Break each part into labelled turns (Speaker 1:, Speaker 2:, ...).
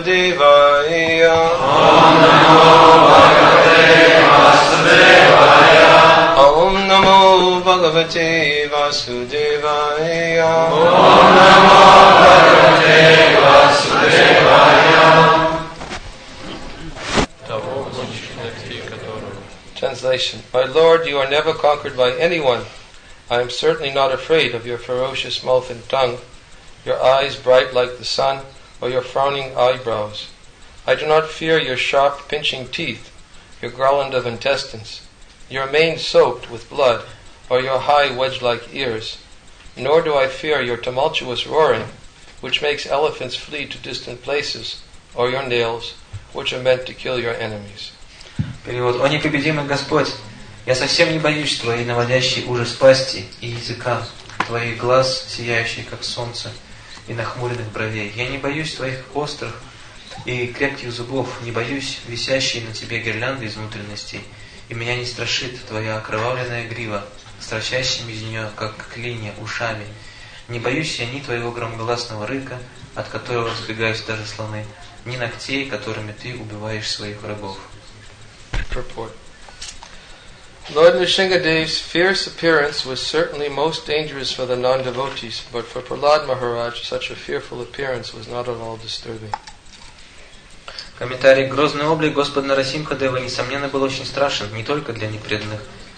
Speaker 1: Devaya.
Speaker 2: Om Namo Bhagavate Vasudevaya. Om Namo Bhagavate Vasudevaya. Translation. My Lord, you are never conquered by anyone. I am certainly not afraid of your ferocious mouth and tongue, your eyes bright like the sun, or your frowning eyebrows. I do not fear your sharp pinching teeth, your garland of intestines, your mane soaked with blood, or your high wedge-like ears. Nor do I fear your tumultuous roaring, which makes elephants flee to distant places, or your nails, which are meant to kill your enemies.
Speaker 3: Перевод. О непобедимый Господь, я совсем не боюсь твоей наводящей ужас пасти и языка, твоих глаз, сияющих как солнце, и нахмуренных бровей. Я не боюсь твоих острых и крепких зубов, не боюсь висящей на тебе гирлянды из внутренностей, и меня не страшит твоя окровавленная грива, с торчащими из нее, как клинья, ушами. Не боюсь я ни твоего громогласного рыка, от которого разбегаются даже слоны, ни ногтей, которыми ты убиваешь своих врагов.
Speaker 2: Purport. Lord Nrsingadev's fierce appearance was certainly most dangerous for the non-devotees, but for Prahlad Maharaj such a fearful appearance was not at all disturbing.
Speaker 3: Комментарий. Грозный облик Господа Нарасимхадева, несомненно, был очень страшен, не только для непреданных,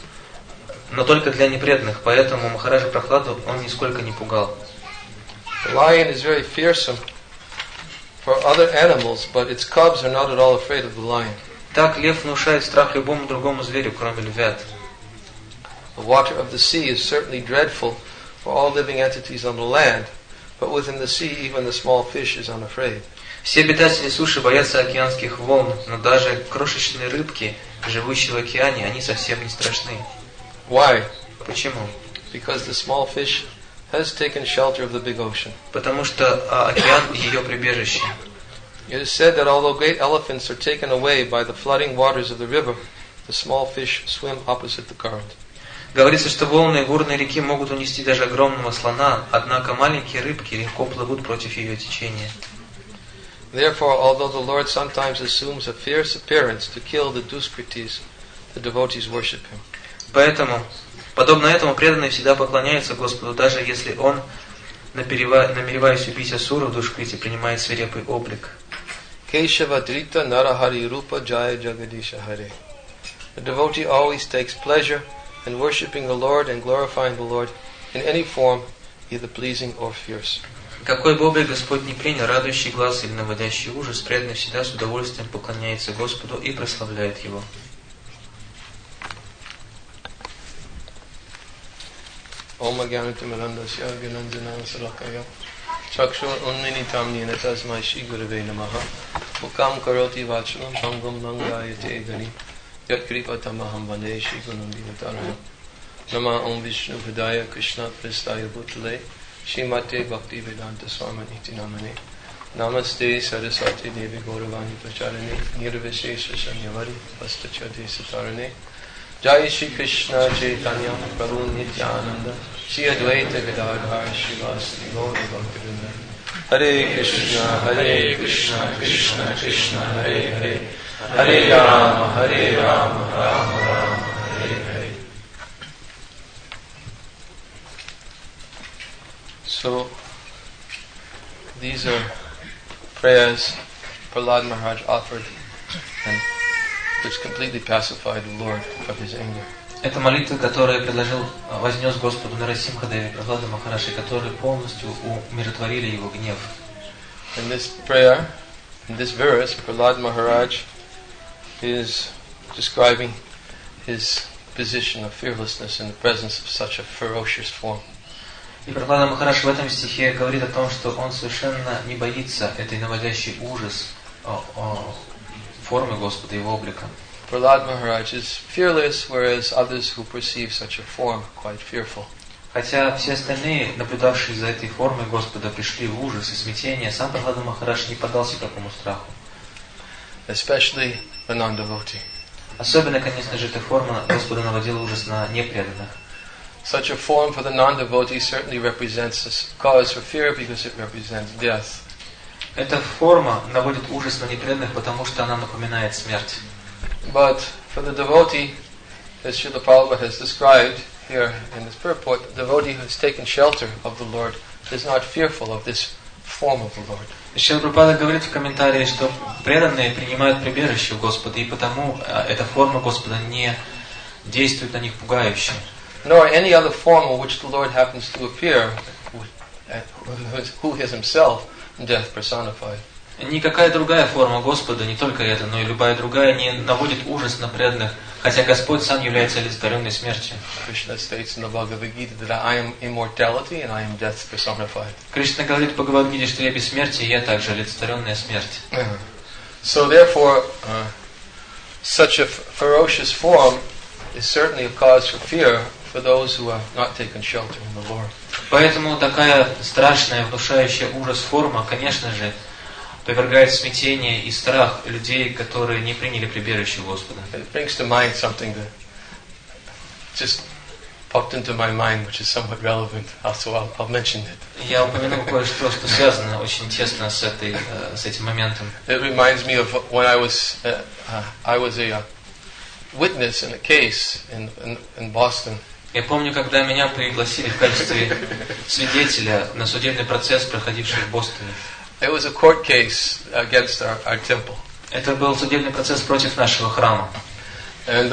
Speaker 3: но только для непреданных, поэтому Махараджа Прахладу он нисколько не пугал.
Speaker 2: The lion is very fearsome for other animals, but its cubs are not at all afraid of the lion.
Speaker 3: Так лев внушает страх любому другому зверю, кроме львят.
Speaker 2: The water of the sea is certainly dreadful for all living entities on the land, but within the sea even the small fish is unafraid.
Speaker 3: Все обитатели суши боятся океанских волн, но даже крошечные рыбки, живущие в океане, они совсем не страшны.
Speaker 2: Why?
Speaker 3: Почему?
Speaker 2: Because the small fish has taken shelter of the big ocean.
Speaker 3: Потому что океан ее прибежище.
Speaker 2: It is said that although great elephants are taken away by the flooding waters of the river, the small fish swim opposite the current.
Speaker 3: Говорится, что волны бурной реки могут унести даже огромного слона, однако маленькие рыбки легко плывут против ее течения.
Speaker 2: Therefore, although the Lord sometimes assumes a fierce appearance to kill the Duskritis, the devotees worship Him.
Speaker 3: Поэтому, подобно этому, преданные всегда поклоняются Господу, даже если Он, намереваясь убить асуру в Душкрите, принимает свирепый облик.
Speaker 2: Keshava Drita Narahari Rupa Jaya Jagadisha Hare. The devotee always takes pleasure in worshipping the Lord and glorifying the Lord in any form, either pleasing or fierce.
Speaker 3: Какой бы облик Господь ни принял, радующий глаз или наводящий ужас, преданный всегда с удовольствием поклоняется Господу и прославляет Его.
Speaker 2: Om Agyanatimirandasya Gyananjana Salakaya Chakshur Unminitam Nina Tasmai Shri Gurave Namaha Mukam Karoti Vachalam Bangam Langayate Gani Yat Kripatamaham Vande Shri Gunandinatarana Nama Om Vishnu Hridaya Krishna Pristaya Bhutale Shrimate Bhakti Vedanta Swamani Iti Namane Namaste Saraswati Devi Gauravani Pracharane Nirvishesha Shanyavari Vastachade Satarane Jai Shri Krishna Chaitanya Prabhu Nityananda Shri Advaita Gadadhar Srivasti Gaura Bhaktivinoda Hare Krishna Krishna Krishna Hare Hare Hare Rama Rama Rama Hare Hare. So these are prayers Prahlad Maharaj offered and which completely pacified the Lord of his anger.
Speaker 3: Это молитва, которую вознес Господу Нарасимхадеве Прахлада Махарадж, которые полностью умиротворили его гнев.
Speaker 2: In this prayer, in this verse, Prahlad Maharaj is describing his position of fearlessness in the presence of such a ferocious form.
Speaker 3: И Прахлада Махарадж в этом стихе говорит о том, что он совершенно не боится этой наводящей ужас формы Господа, его облика.
Speaker 2: Prahlad Maharaj is fearless, whereas others who perceive such a form are quite fearful.
Speaker 3: Хотя все остальные, наблюдавшие за этой формой Господа, пришли в ужас и смятение, сам Прахлада Махарадж не поддался такому страху.
Speaker 2: Especially the non-devotee.
Speaker 3: Особенно, конечно же, эта форма Господа наводила ужас на непреданных.
Speaker 2: Such a form for the non-devotee certainly represents a cause for fear because it represents death.
Speaker 3: Эта форма наводит ужас на непреданных, потому что она напоминает смерть.
Speaker 2: But for the devotee, as Srila Prabhupada has described here in his purport, the devotee who has taken shelter of the Lord is not fearful of this form of the Lord.
Speaker 3: Шрила Прабхупада говорит в комментарии, что преданные принимают прибежище у Господа, и потому эта форма Господа не действует на них пугающе.
Speaker 2: Nor any other form in which the Lord happens to appear, who is himself death personified.
Speaker 3: Никакая другая форма Господа, не только эта, но и любая другая, не наводит ужас на преданных, хотя Господь сам является олицетворенной смертью.
Speaker 2: Krishna states in the Bhagavad Gita that I am immortality and I am death personified.
Speaker 3: Кришна говорит в Бхагавад-гите, что я бессмертие, и я также олицетворенная смерть.
Speaker 2: So therefore, such a ferocious form is certainly a cause for fear for those who have not taken shelter in the Lord.
Speaker 3: Поэтому такая страшная, внушающая ужас форма, конечно же, повергает в смятение и страх людей, которые не приняли прибежище Господа.
Speaker 2: It brings to mind something that just popped into my mind, which is somewhat relevant. So I'll mention it.
Speaker 3: Я упомяну кое-что, что связано очень тесно с этим моментом.
Speaker 2: It reminds me of when I was a witness in a case in Boston.
Speaker 3: Я помню, когда меня пригласили в качестве свидетеля на судебный процесс, проходивший в Бостоне.
Speaker 2: It was a court case against our temple.
Speaker 3: Это был судебный процесс против нашего храма.
Speaker 2: And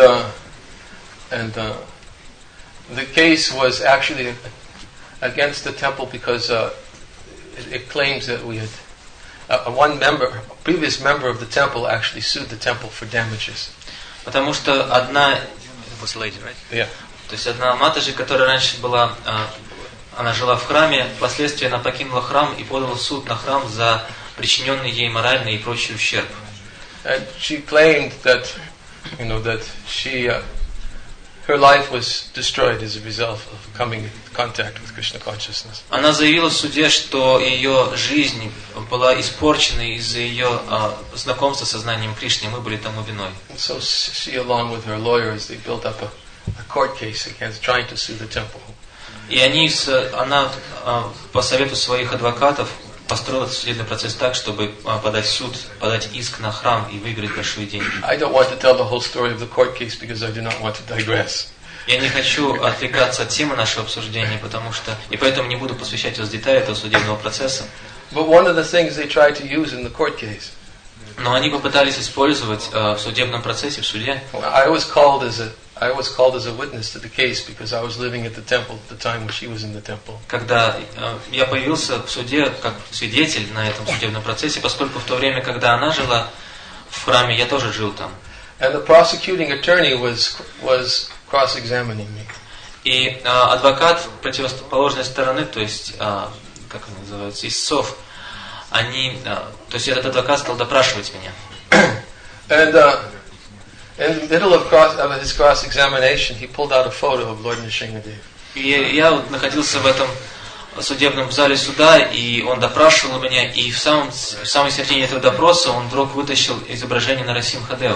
Speaker 2: the case was actually against the temple because it claims that we had previous member of the temple actually sued the temple for damages.
Speaker 3: Потому что одна
Speaker 2: Yeah.
Speaker 3: То есть одна матажи, которая раньше была, она жила в храме, впоследствии она покинула храм и подала в суд на храм за причиненный ей моральный и прочий ущерб.
Speaker 2: And she claimed that, that her life was destroyed as a result of coming in contact with Krishna consciousness.
Speaker 3: Она заявила в суде, что ее жизнь была испорчена из-за ее знакомства с сознанием Кришны, и мы были тому виной.
Speaker 2: And so she, along with her lawyers, they built up a court case against trying to sue the temple.
Speaker 3: И она по совету своих адвокатов построила судебный процесс так, чтобы подать в суд, подать иск на храм и выиграть большие деньги.
Speaker 2: I don't want to tell the whole story of the court case because I do not want to digress.
Speaker 3: Я не хочу отвлекаться от темы нашего обсуждения, и поэтому не буду посвящать вас детали этого судебного процесса.
Speaker 2: But one of the things they tried to use in the court case.
Speaker 3: Но они попытались использовать в судебном процессе, в суде.
Speaker 2: I was called as a witness to the case because I was living at the temple at the time when she was in the temple.
Speaker 3: Когда я появился в суде как свидетель на этом судебном процессе, поскольку в то время, когда она жила в храме, я тоже жил там.
Speaker 2: And the prosecuting attorney was cross-examining me.
Speaker 3: И адвокат противоположной стороны, то есть, как он называется, истцов, то есть этот адвокат стал допрашивать меня.
Speaker 2: And in the middle of his cross-examination, he pulled out a photo of Lord Nrsingadev.
Speaker 3: И я находился в этом судебном зале суда, и он допрашивал меня, и в самой середине этого допроса он вдруг вытащил изображение Нарасимхадева.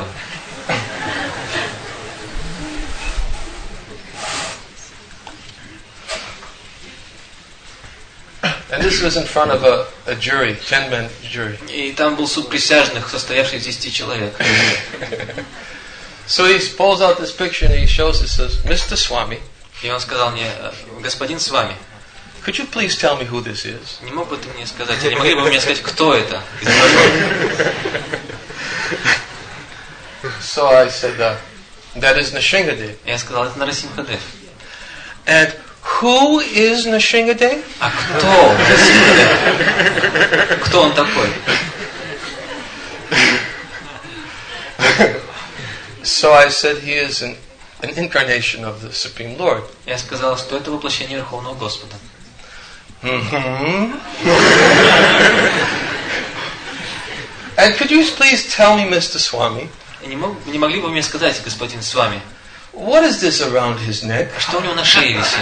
Speaker 2: And this was in front of a jury, 10-man jury.
Speaker 3: И там был суд присяжных, состоявший из 10 человек.
Speaker 2: So he pulls out this picture and he shows it, says, Mr. Swami.
Speaker 3: И он сказал мне: господин Свами,
Speaker 2: could you please tell me who this is?
Speaker 3: Не мог бы ты мне сказать, не могли бы вы мне сказать, кто это?
Speaker 2: So I said, that is Nrsingadev.
Speaker 3: Я сказал, это Нарасимхадев.
Speaker 2: And who is Nrsingadev?
Speaker 3: А кто Нарасимхадев? Кто он такой?
Speaker 2: So I said he is an incarnation of the Supreme Lord.
Speaker 3: Я сказал, что это воплощение Верховного Господа.
Speaker 2: And could you please tell me, Mr. Swami?
Speaker 3: Не могли бы вы мне сказать, господин Свами,
Speaker 2: what is this around his neck?
Speaker 3: Что у него на шее висит?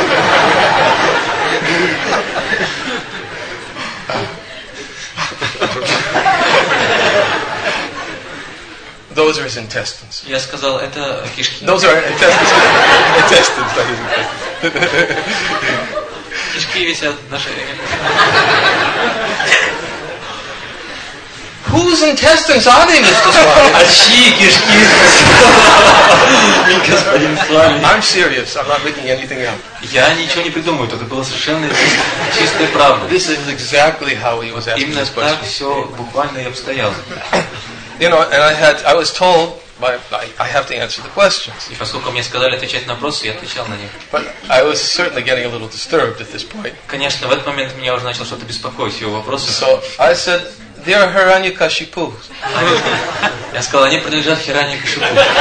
Speaker 2: Those are his intestines.
Speaker 3: Я сказал, это кишки.
Speaker 2: Those are intestines.
Speaker 3: Кишки висят на шее.
Speaker 2: Whose intestines are they, Mr. Swami?
Speaker 3: А чьи кишки, господин с вами?
Speaker 2: I'm serious. I'm not making anything up.
Speaker 3: Я ничего не придумываю, это было совершенно чистая правда.
Speaker 2: This is exactly how he was asking
Speaker 3: Именно
Speaker 2: this
Speaker 3: так
Speaker 2: question.
Speaker 3: все буквально и обстояло.
Speaker 2: You know, and I was told, I have to answer the questions.
Speaker 3: И поскольку мне сказали отвечать на вопросы, я отвечал на них.
Speaker 2: But I was certainly getting a little disturbed at this point.
Speaker 3: Конечно, в этот момент меня уже начало что-то беспокоить, его вопросы.
Speaker 2: So I said, dear Hiranyakashipu.
Speaker 3: Я сказал, они принадлежат Хираньякашипу.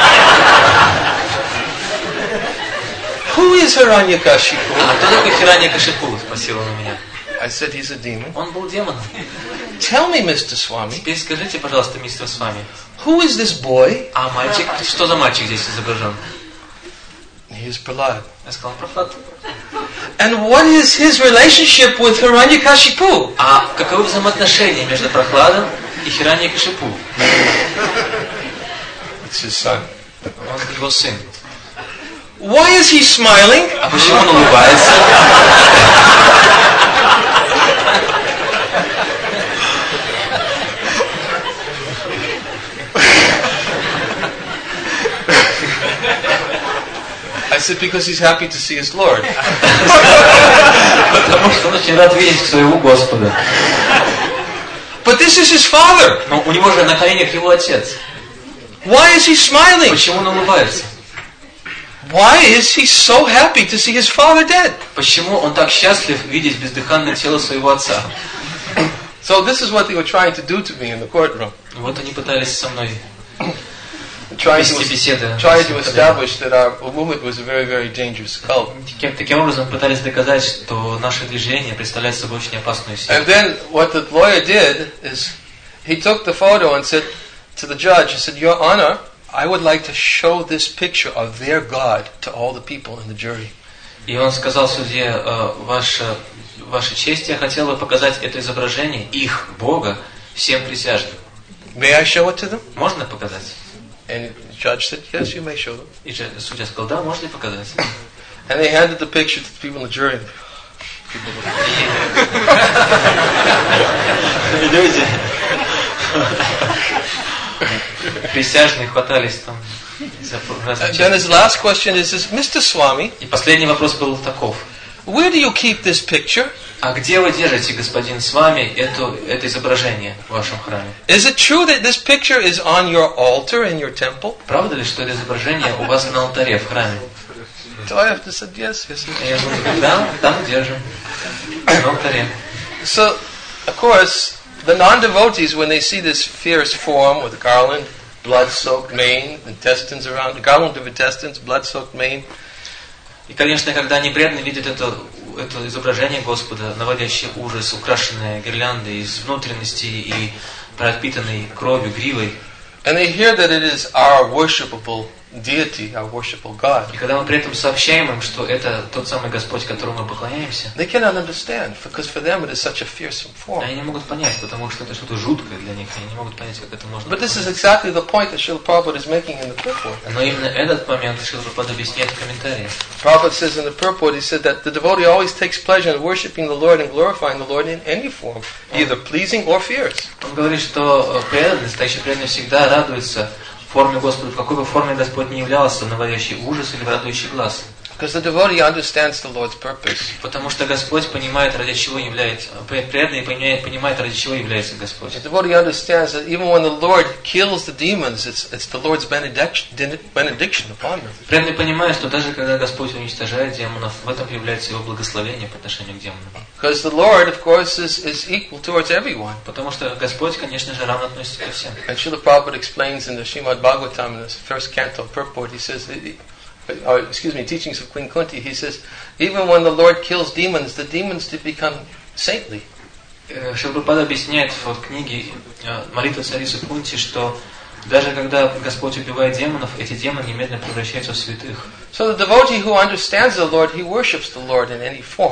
Speaker 2: Who is Hiranyakashipu?
Speaker 3: А кто такой Хираньякашипу? Спросил он у меня.
Speaker 2: I said, he's a demon.
Speaker 3: Он был демоном.
Speaker 2: Tell me, Mr. Swami,
Speaker 3: Теперь скажите, пожалуйста, мистер с вами.
Speaker 2: who is this boy?
Speaker 3: А мальчик, что за мальчик здесь изображен?
Speaker 2: He is Prahlad.
Speaker 3: Я сказал, Прохлад.
Speaker 2: And what is his relationship with Hiranyakashipu?
Speaker 3: А каковы взаимоотношения между Прохладом и Хираньякашипу?
Speaker 2: It's his son.
Speaker 3: Он его сын.
Speaker 2: Why is he smiling?
Speaker 3: А почему он улыбается?
Speaker 2: I said, because he's happy to see his Lord.
Speaker 3: Потому что он очень рад видеть своего Господа.
Speaker 2: But this is his father.
Speaker 3: Но у него же на коленях его отец.
Speaker 2: Why is he smiling?
Speaker 3: Почему он улыбается?
Speaker 2: Why is he so happy to see his father dead?
Speaker 3: Почему он так счастлив видеть бездыханное тело своего отца?
Speaker 2: So this is what they were trying to do to me in the courtroom.
Speaker 3: Вот они пытались со мной
Speaker 2: Trying
Speaker 3: вести беседы.
Speaker 2: to establish that our movement was a very, very dangerous cult.
Speaker 3: Таким образом пытались доказать, что наше движение представляет собой очень опасную силу.
Speaker 2: And then what the lawyer did is he took the photo and said to the judge, he said, Your Honor, I would like to show this picture of their God to all the people in the jury.
Speaker 3: И он сказал судье, Ваша честь, я хотел бы показать это изображение их Бога всем присяжным.
Speaker 2: May I show it to them?
Speaker 3: Можно показать?
Speaker 2: And the judge said, Yes, you may show them.
Speaker 3: И судья сказал, да, можно показать.
Speaker 2: And they handed the picture to the people in the jury.
Speaker 3: Люди присяжные хватались там за разные
Speaker 2: Then his
Speaker 3: части.
Speaker 2: last question is, Mr. Swami,
Speaker 3: И последний вопрос был таков.
Speaker 2: where do you keep this picture?
Speaker 3: А где вы держите, господин, с вами это изображение в вашем храме?
Speaker 2: Is it true that this picture is on your altar in your temple?
Speaker 3: Правда ли, что это изображение у вас на алтаре в храме?
Speaker 2: So I have to say, yes, yes.
Speaker 3: И я говорю, да, там держим. На алтаре.
Speaker 2: So, of course, the non-devotees, when they see this fierce form with garland, blood-soaked mane, intestines around, garland of intestines, blood-soaked mane,
Speaker 3: И, конечно, когда они преданно видят это изображение Господа, наводящее ужас, украшенное гирляндой из внутренности и пропитанной кровью, гривой,
Speaker 2: and they hear that it is our worshipable deity, our worshipable God,
Speaker 3: и когда мы при этом сообщаем им, что это тот самый Господь, которому мы поклоняемся,
Speaker 2: they cannot understand, because for them it is such a fearsome form.
Speaker 3: они не могут понять, потому что это что-то жуткое для них, они не могут понять, как это можно
Speaker 2: But this is
Speaker 3: понять.
Speaker 2: exactly the point that Srila Prabhupada is making in the purport.
Speaker 3: Но именно этот момент Шрила Прабхупада объясняет в комментариях.
Speaker 2: Prabhupada says in the purport, he said that the devotee always takes pleasure in worshiping the Lord and glorifying the Lord in any form, either pleasing or fierce.
Speaker 3: Он говорит, что преданный, стоящий преданный, всегда радуется в форме Господа, в какой бы форме Господь не являлся, наводящий ужас или радующий глаз.
Speaker 2: Because the devotee understands the Lord's purpose.
Speaker 3: Потому что Господь понимает, ради чего является, преданный понимает, ради чего является Господь.
Speaker 2: The devotee understands that even when the Lord kills the demons, it's the Lord's benediction upon them.
Speaker 3: Преданный понимает, что даже когда Господь уничтожает демонов, в этом является его благословение по отношению к демонам.
Speaker 2: Because the Lord, of course, is equal towards everyone.
Speaker 3: Потому что Господь, конечно же, равно относится ко всем.
Speaker 2: And Srila Prabhupada explains in the Srimad Bhagavatam, in the first canto purport, he says, teachings of Queen Kunti, he says, even when the Lord kills demons, the demons do become saintly.
Speaker 3: Шрила Прабхупада объясняет в книге «Молитва царицы Кунти», что даже когда Господь убивает демонов, эти демоны немедленно превращаются в святых.
Speaker 2: So the devotee who understands the Lord, he worships the Lord in any form.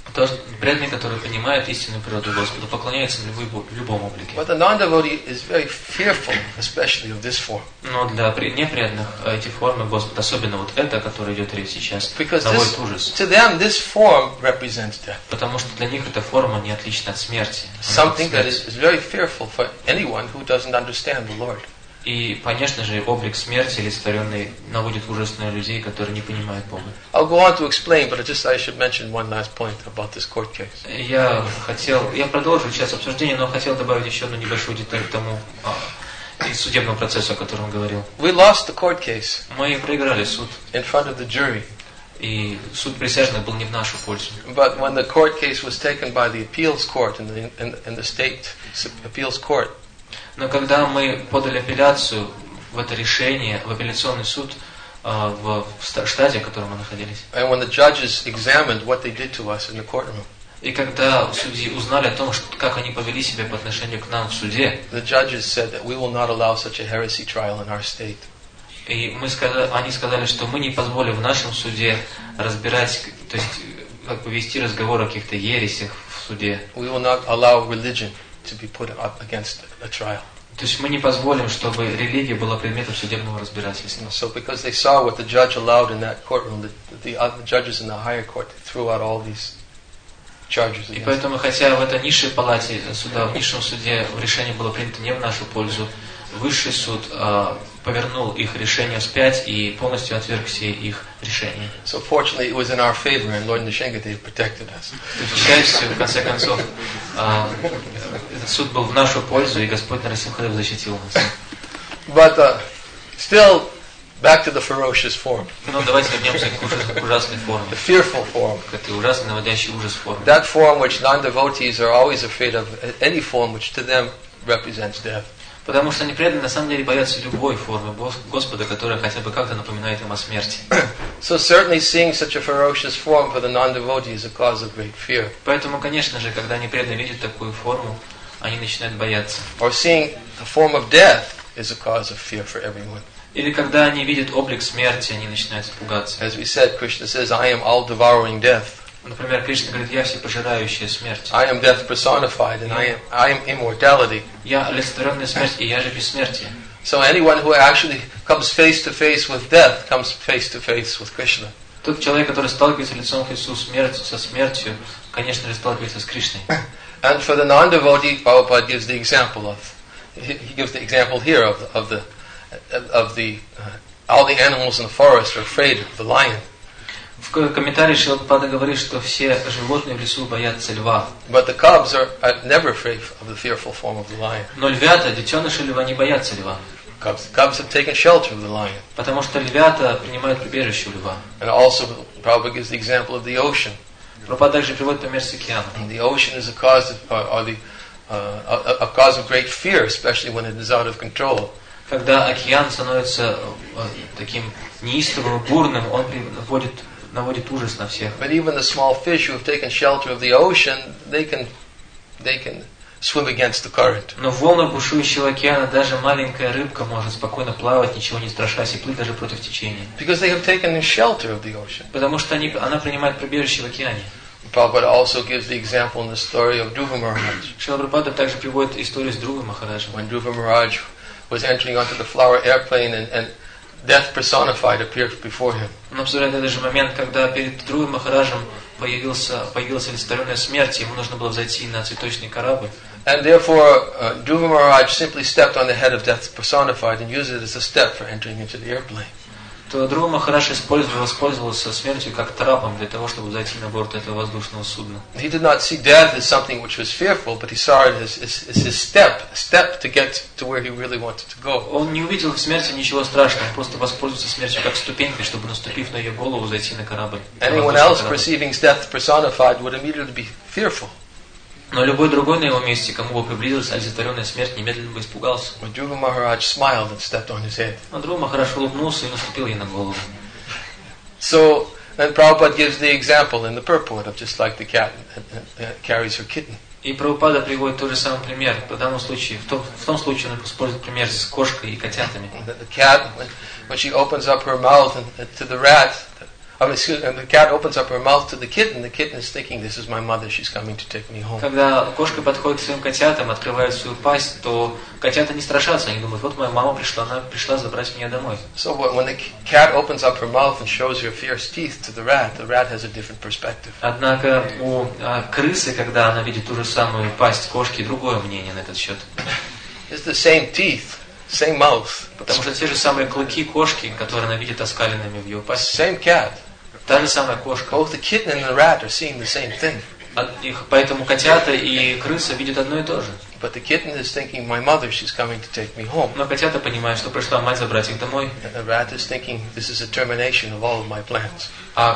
Speaker 3: То преданный, который понимает истинную природу Господа, поклоняется в любом облике.
Speaker 2: But the non-devotee is very fearful, especially of this form.
Speaker 3: Но для непреданных эти формы Господа, особенно вот это, о которой идет речь сейчас, наводит ужас.
Speaker 2: To them, this form represents death.
Speaker 3: Потому что для них эта форма не отлична от смерти.
Speaker 2: Something that is very fearful for anyone who doesn't understand the Lord.
Speaker 3: И, конечно же, облик смерти, олицетворенный, наводит ужас на людей, которые не понимают Бога.
Speaker 2: I'll go on to explain, but I should mention one last point about this court case.
Speaker 3: Я продолжу сейчас обсуждение, но хотел добавить еще одну небольшую деталь к тому из судебного процесса, о котором говорил.
Speaker 2: We lost the court case.
Speaker 3: Мы проиграли суд.
Speaker 2: In front of the jury.
Speaker 3: И суд присяжных был не в нашу пользу.
Speaker 2: But when the court case was taken by the appeals court in the state appeals court.
Speaker 3: Но когда мы подали апелляцию в это решение, в апелляционный суд в штате, в котором мы находились.
Speaker 2: And when the judges examined what they did to us in the courtroom.
Speaker 3: И когда судьи узнали о том, как они повели себя по отношению к нам в суде,
Speaker 2: the judges said that we will not allow such a heresy trial in our state.
Speaker 3: И они сказали, что мы не позволим в нашем суде разбирать, то есть как бы вести разговор о каких-то ересях в суде.
Speaker 2: We will not allow religion to be put up against a trial.
Speaker 3: То есть мы не позволим, чтобы религия была предметом судебного разбирательства.
Speaker 2: So because they saw what the judge allowed in that courtroom, the other judges in the higher court threw out all these charges.
Speaker 3: И поэтому, хотя в этой низшей палате суда, в низшем суде решение было принято не в нашу пользу, высший суд повернул их решение вспять и полностью отверг все их решения.
Speaker 2: So fortunately, it was in our favor, and Lord Nishingadev protected us.
Speaker 3: К счастью, в конце концов, этот суд был в нашу пользу, и Господь Нарасимхадев защитил нас.
Speaker 2: But still, back to the ferocious form.
Speaker 3: Но давайте вернемся к ужасной форме.
Speaker 2: The fearful form.
Speaker 3: К этой ужасной, наводящей ужас форме.
Speaker 2: That form which non-devotees are always afraid of, any form which to them represents death.
Speaker 3: Потому что они преданные на самом деле боятся любой формы Господа, которая хотя бы как-то напоминает им о смерти.
Speaker 2: So certainly seeing such a ferocious form for the non-devotee is a cause of great fear.
Speaker 3: Поэтому, конечно же, когда они преданные видят такую форму, они начинают бояться.
Speaker 2: Or seeing a form of death is a cause of fear for everyone.
Speaker 3: Или когда они видят облик смерти, они начинают испугаться.
Speaker 2: As we said, Krishna says, I am all-devouring death.
Speaker 3: Например, Кришна говорит, я всепожирающая смерть.
Speaker 2: I am death personified, and I am immortality.
Speaker 3: Я олицетворенная смерть, и я же бессмертие.
Speaker 2: So anyone who actually comes face to face with death comes face to face with Krishna.
Speaker 3: Тот человек, который сталкивается лицом к Иисусу со смертью, конечно же, сталкивается с Кришной.
Speaker 2: And for the non-devotee, Prabhupada gives the example of, he gives the example here of the all the animals in the forest are afraid of the lion.
Speaker 3: В комментарии Шрила Прабхупада говорит, что все животные в лесу боятся льва.
Speaker 2: But the cubs are never afraid of the fearful form of the lion.
Speaker 3: Но львята, детеныши льва, не боятся льва.
Speaker 2: Cubs have taken shelter of the lion.
Speaker 3: Потому что львята принимают прибежище у льва.
Speaker 2: And also, Prabhupada gives the example of the ocean.
Speaker 3: Прабхупада также приводит пример с океаном.
Speaker 2: The ocean is a cause of great fear, especially when it is out of control.
Speaker 3: Когда океан становится таким неистовым, бурным, он наводит ужас на всех.
Speaker 2: But even the small fish who have taken shelter of the ocean, they can swim against the current.
Speaker 3: Но в волнах бушующего океана даже маленькая рыбка может спокойно плавать, ничего не страшась, и плыть даже против течения.
Speaker 2: Because they have taken shelter of the ocean.
Speaker 3: Потому что она принимает прибежище в океане.
Speaker 2: Prabhupada also gives the example in the story of Dhruva Maharaj.
Speaker 3: Шрила Прабхупада также приводит историю с Dhruva Махараджем.
Speaker 2: When Dhruva Maharaj was entering onto the flower airplane and death personified appeared before him.
Speaker 3: Он обсуждает этот же момент, когда перед Dhruva Махараджем появилась олицетворенная смерть, ему нужно было взойти на цветочный корабль.
Speaker 2: And therefore, Dhruva Maharaj simply stepped on the head of death personified and used it as a step for entering into the airplane.
Speaker 3: То Dhruva Махарадж воспользовался смертью как трапом для того, чтобы зайти на борт этого воздушного судна.
Speaker 2: He did not see death as something which was fearful, but he saw it as his step to get to where he really wanted to go.
Speaker 3: Он не увидел в смерти ничего страшного, он просто воспользовался смертью как ступенькой, чтобы, наступив на ее голову, зайти на корабль.
Speaker 2: Anyone else perceiving death personified would immediately be fearful.
Speaker 3: Но любой другой на его месте, кому бы приблизилась олицетворенная смерть, немедленно бы испугался.
Speaker 2: But Dhruva Maharaj smiled and stepped on his head.
Speaker 3: Но Dhruva Махарадж улыбнулся и наступил ей на голову.
Speaker 2: So then Prabhupada gives the example in the purport of just like the cat carries her kitten.
Speaker 3: И Прабхупада приводит тот же самый пример. В данном случае, в том случае он использует пример с кошкой и котятами.
Speaker 2: The cat, when she opens up her mouth to the rat, the cat opens up her mouth to the kitten is thinking, this is my mother, she's coming to take me home.
Speaker 3: Когда кошка подходит к своим котятам, открывает свою пасть, то котята не страшатся, они думают, вот моя мама пришла, она пришла забрать меня домой.
Speaker 2: So when the cat opens up her mouth and shows her fierce teeth to the rat has a different perspective.
Speaker 3: Однако у крысы, когда она видит ту же самую пасть кошки, другое мнение на этот счет.
Speaker 2: It's the same teeth, same mouth.
Speaker 3: Потому что те же самые клыки кошки, которые она видит оскаленными в ее пасти.
Speaker 2: Same cat.
Speaker 3: Та же самая кошка.
Speaker 2: Both the kitten and the rat are seeing the same thing.
Speaker 3: Поэтому котята и крыса видят одно и то же.
Speaker 2: But the kitten is thinking, my mother, she's coming to take me home.
Speaker 3: Но котята понимают, что пришла мать забрать их домой.
Speaker 2: And the rat is thinking, this is a termination of all of my plans.
Speaker 3: А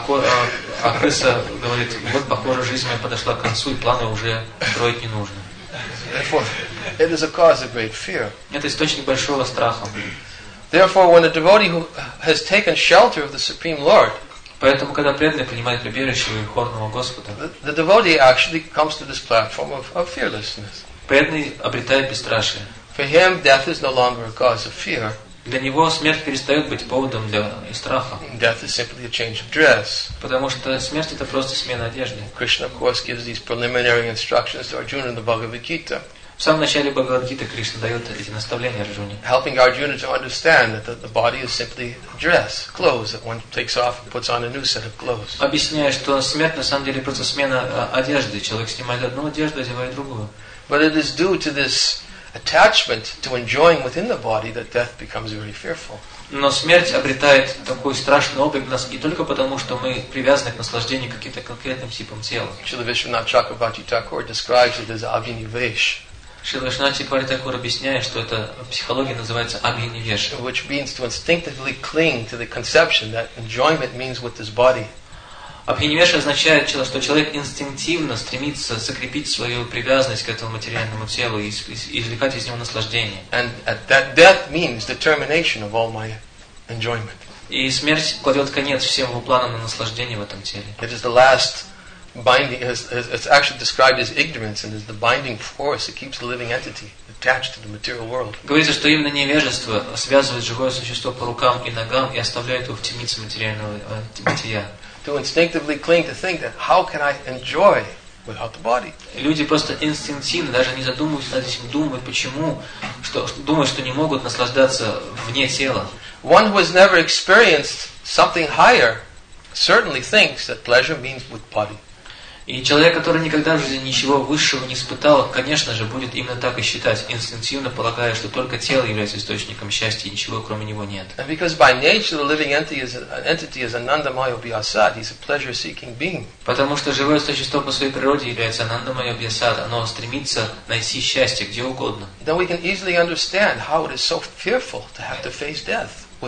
Speaker 3: крыса говорит, вот, похоже, жизнь моя подошла к концу, и планы уже строить не нужно.
Speaker 2: Therefore, it is a cause of great fear.
Speaker 3: Это источник большого страха.
Speaker 2: Therefore, when a devotee who has taken shelter of the Supreme Lord,
Speaker 3: Поэтому, когда преданный принимает прибежище у Верховного Господа,
Speaker 2: the devotee actually comes to this platform of fearlessness.
Speaker 3: преданный обретает бесстрашие.
Speaker 2: For him, death is no longer a cause of fear.
Speaker 3: Для него смерть перестает быть поводом для страха.
Speaker 2: Death is simply a change of dress.
Speaker 3: Потому что смерть это просто смена одежды.
Speaker 2: Krishna, of course, gives these preliminary instructions to Arjuna in the Bhagavad Gita,
Speaker 3: В самом начале Бхагавад-гиты Кришна дает эти наставления Арджуне,
Speaker 2: helping Arjuna to understand that the body is simply a dress, clothes that one takes off and puts on a new set of clothes.
Speaker 3: объясняя, что смерть на самом деле просто смена одежды. Человек снимает одну одежду, одевает другую.
Speaker 2: But it is due to this attachment to enjoying within the body that death becomes very fearful.
Speaker 3: Но смерть обретает такой страшный облик в нас не только потому, что мы привязаны к наслаждению каким-то конкретным типом тела.
Speaker 2: Srila Vishwanath Chakravarti Thakur describes it as abhinivesh,
Speaker 3: Шрила Вишванат Чакраварти Тхакур объясняет, что это в психологии называется абхинивеш,
Speaker 2: which means to instinctively cling to the conception that enjoyment means with this body.
Speaker 3: Абхинивеш означает, что человек инстинктивно стремится закрепить свою привязанность к этому материальному телу и извлекать из него наслаждение.
Speaker 2: And that death means the termination of all my enjoyment.
Speaker 3: И смерть кладет конец всем его планам на наслаждение в этом теле.
Speaker 2: It is the last binding, it's actually described as ignorance, and is the binding force that keeps the living entity attached to the material world.
Speaker 3: Говорится, что именно невежество связывает живое существо по рукам и ногам и оставляет его в темнице материального бытия.
Speaker 2: To instinctively cling to think that how can I enjoy without the body?
Speaker 3: Люди просто инстинктивно, даже не задумываясь над этим, думают, почему, думают, что не могут наслаждаться вне тела.
Speaker 2: One who has never experienced something higher certainly thinks that pleasure means with body.
Speaker 3: И человек, который никогда в жизни ничего высшего не испытал, конечно же, будет именно так и считать, инстинктивно полагая, что только тело является источником счастья, и ничего кроме него нет.
Speaker 2: And because by nature the living entity is Anandamaya Vyasat, he's a pleasure-seeking being.
Speaker 3: Потому что живое существо по своей природе является Анандамая Vyasat, оно стремится найти счастье где угодно.
Speaker 2: Then we can easily understand how it is so fearful to have to face death with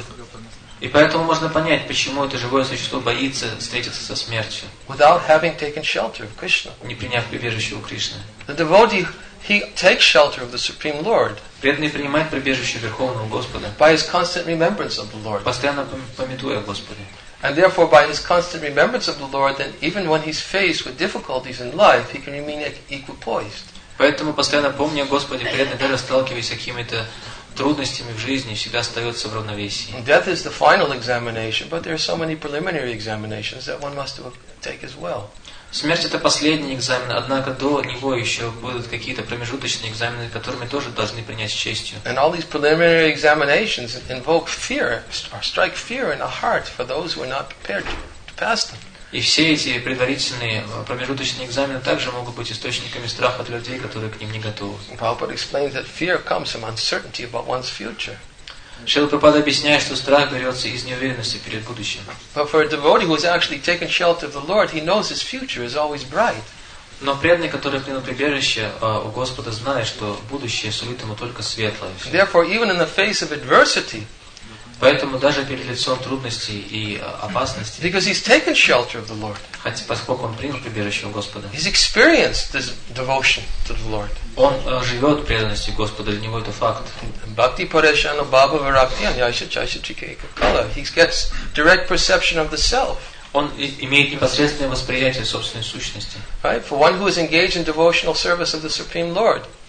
Speaker 3: И поэтому можно понять, почему это живое существо боится встретиться со смертью,
Speaker 2: without having taken shelter of Krishna.
Speaker 3: не приняв прибежище у Кришны.
Speaker 2: The devotee, he takes shelter of the Supreme Lord
Speaker 3: Преданный принимает прибежище Верховного Господа,
Speaker 2: by his constant remembrance of the Lord.
Speaker 3: постоянно памятуя о Господе.
Speaker 2: And therefore, by his constant remembrance of the Lord, then even when he's faced with difficulties in life, he can remain equipoised.
Speaker 3: Поэтому, постоянно помня о Господе, преданный, даже сталкиваясь с какими-то трудностями в жизни, всегда остается в равновесии.
Speaker 2: Death is the final examination, but there are so many preliminary examinations that one must take as well.
Speaker 3: Смерть это последний экзамен, однако до него еще будут какие-то промежуточные экзамены, которые мы тоже должны принять с честью.
Speaker 2: And all these preliminary examinations invoke fear, or strike fear in the heart for those who are not prepared to pass them.
Speaker 3: И все эти предварительные промежуточные экзамены также могут быть источниками страха для людей, которые к ним не готовы.
Speaker 2: Prabhupada explains that fear comes from uncertainty about one's future.
Speaker 3: Шрила Прабхупада объясняет, что страх берется из неуверенности перед будущим.
Speaker 2: But for a devotee who has actually taken shelter of the Lord, he knows his future is always bright.
Speaker 3: Но преданный, который принял прибежище у Господа, знает, что будущее сулит ему только светлое.
Speaker 2: Therefore, even in the face of adversity,
Speaker 3: Поэтому даже перед лицом трудностей и опасностей,
Speaker 2: because he's taken shelter of the Lord,
Speaker 3: хотя поскольку он принял прибежище у Господа,
Speaker 2: he's experienced this devotion to the Lord.
Speaker 3: он живет преданностью Господа, для него это факт.
Speaker 2: Bhakti Pareshana Bhava Virakti Anyasha Chaisha Chikeka Kala. He gets direct perception of the self.
Speaker 3: Он имеет непосредственное восприятие собственной сущности.
Speaker 2: Right? For one who is engaged in devotional service of the Supreme Lord,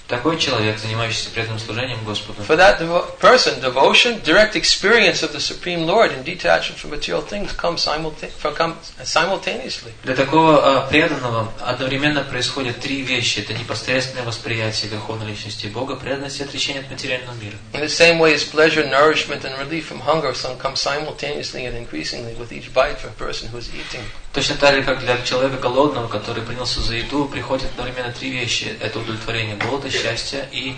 Speaker 3: Такой человек, занимающийся преданным служением Господу,
Speaker 2: for that person, devotion, direct experience of the Supreme Lord and detachment from material things come simultaneously.
Speaker 3: Для такого преданного одновременно происходят три вещи. Это непосредственное восприятие Верховной Личности Бога, преданность и отречение от материального мира.
Speaker 2: In the same way as pleasure, nourishment, and relief from hunger come simultaneously and increasingly with each bite for a person who is eating.
Speaker 3: Точно так же, как для человека голодного, который принялся за еду, приходят одновременно три вещи. Это удовлетворение голода, счастья и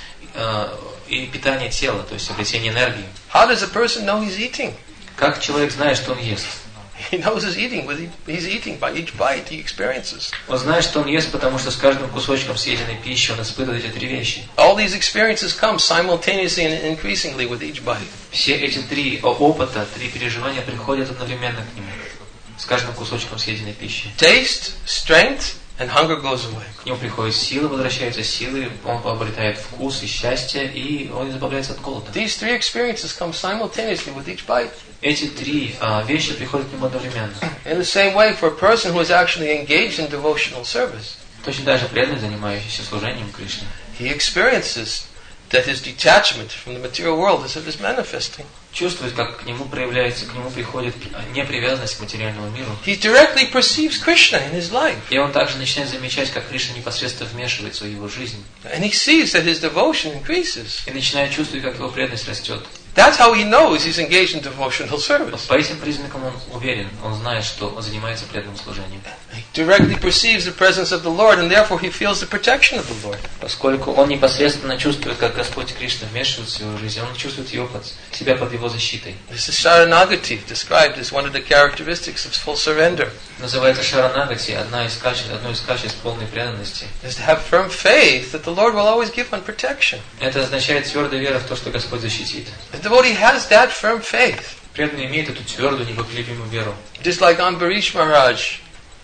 Speaker 3: питание тела, то есть обретение энергии.
Speaker 2: How does a person know he's eating?
Speaker 3: Как человек знает, что он ест?
Speaker 2: He knows he's eating. He's eating by each bite he experiences.
Speaker 3: Он знает, что он ест, потому что с каждым кусочком съеденной пищи он испытывает эти три вещи.
Speaker 2: All these experiences come simultaneously and increasingly with each bite.
Speaker 3: Все эти три опыта, три переживания приходят одновременно к нему, с каждым кусочком съеденной пищи.
Speaker 2: Taste, strength, and hunger goes away.
Speaker 3: К нему приходят силы, возвращаются силы, он обретает вкус и счастье, и он избавляется от голода.
Speaker 2: These three experiences come simultaneously with each bite.
Speaker 3: Эти три вещи приходят к нему одновременно.
Speaker 2: In the same way, for a person who is actually engaged in devotional service,
Speaker 3: Точно так же преданный, занимающийся служением Кришне,
Speaker 2: he experiences that his detachment from the material world is manifesting.
Speaker 3: чувствует, как к нему проявляется, к нему приходит непривязанность к материальному миру.
Speaker 2: He directly perceives Krishna in his life.
Speaker 3: И он также начинает замечать, как Кришна непосредственно вмешивается в его жизнь.
Speaker 2: And he sees that his devotion increases.
Speaker 3: И начинает чувствовать, как его преданность растет.
Speaker 2: That's how he knows he's engaged in devotional service.
Speaker 3: По этим признакам он уверен, он знает, что он занимается преданным служением.
Speaker 2: He directly perceives the presence of the Lord, and therefore he feels the protection of the Lord.
Speaker 3: Поскольку он непосредственно чувствует, как Господь Кришна вмешивается в его жизнь, он чувствует себя под его защитой.
Speaker 2: This is Sharanagati, described as one of the characteristics of full surrender.
Speaker 3: Называется Шаранагати, одно из качеств полной преданности.
Speaker 2: Is to have firm faith that the Lord will always give one protection.
Speaker 3: Это означает твердая вера в то, что Господь защитит.
Speaker 2: The devotee has that firm faith.
Speaker 3: Преданный имеет эту твердую, непоколебимую веру.
Speaker 2: Just like Ambarish Maharaj.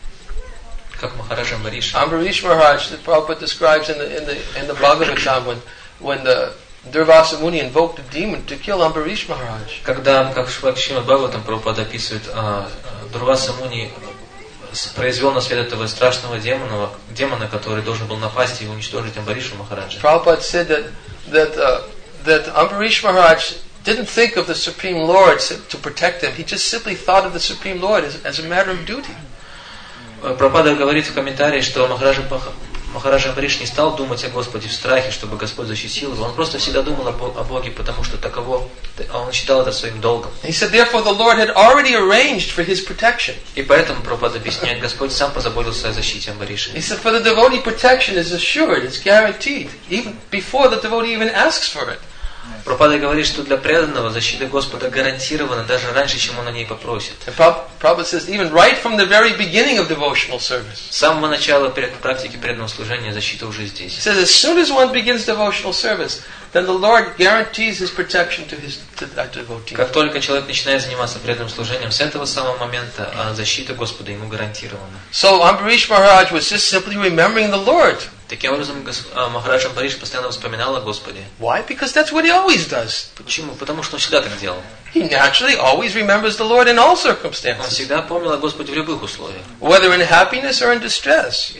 Speaker 3: Как Махарадж Амбариш.
Speaker 2: Ambarish Maharaj, that Prabhupada describes in the Bhagavatam when the Durvasa Muni invoked a demon to kill Ambarish Maharaj.
Speaker 3: Когда, как в Шримад Бхагаватам Прабхупада описывает, Дурваса Муни произвел на свет этого страшного демона, который должен был напасть и уничтожить Амбариша Махараджа.
Speaker 2: Prabhupada said that Ambarish Maharaj didn't think of the Supreme Lord to protect him. He just simply thought of the Supreme Lord as a matter of duty.
Speaker 3: Прабхупада говорит в комментарии, что Махарадж Амбариш не стал думать о Господе в страхе, чтобы Господь защитил его. Он просто всегда думал о Боге, потому что он считал это своим долгом.
Speaker 2: He said, therefore, the Lord had already arranged for his protection.
Speaker 3: И поэтому Прабхупада объясняет, Господь сам позаботился о защите Амбариша.
Speaker 2: He said, for the devotee, protection is assured, it's guaranteed, even before the devotee even asks for it.
Speaker 3: Прабхупада говорит, что для преданного защита Господа гарантирована даже раньше, чем он о ней попросит.
Speaker 2: Prabhupada says, even right from the very beginning of devotional service.
Speaker 3: С самого начала практики преданного служения защита уже здесь.
Speaker 2: He says, as soon as one begins devotional service, then the Lord guarantees his protection to that devotee.
Speaker 3: Как только человек начинает заниматься преданным служением, с этого самого момента защита Господа ему гарантирована.
Speaker 2: So Ambarish Maharaj was just simply remembering the Lord.
Speaker 3: Таким образом, Махарадж Амбариш постоянно вспоминал о Господе.
Speaker 2: Why? Because that's what he always does.
Speaker 3: Почему? Потому что он всегда так делал.
Speaker 2: He naturally always remembers the Lord in all
Speaker 3: Он
Speaker 2: circumstances.
Speaker 3: всегда помнил о Господе в любых условиях.
Speaker 2: Whether in happiness or in distress.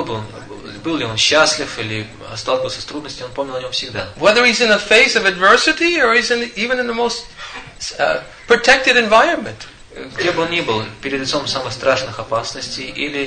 Speaker 3: Был ли он счастлив или сталкивался с трудностями, он помнил о нем всегда.
Speaker 2: Whether he's in the face of adversity or he's even in the most protected environment.
Speaker 3: Где бы он ни был, перед лицом самых страшных опасностей или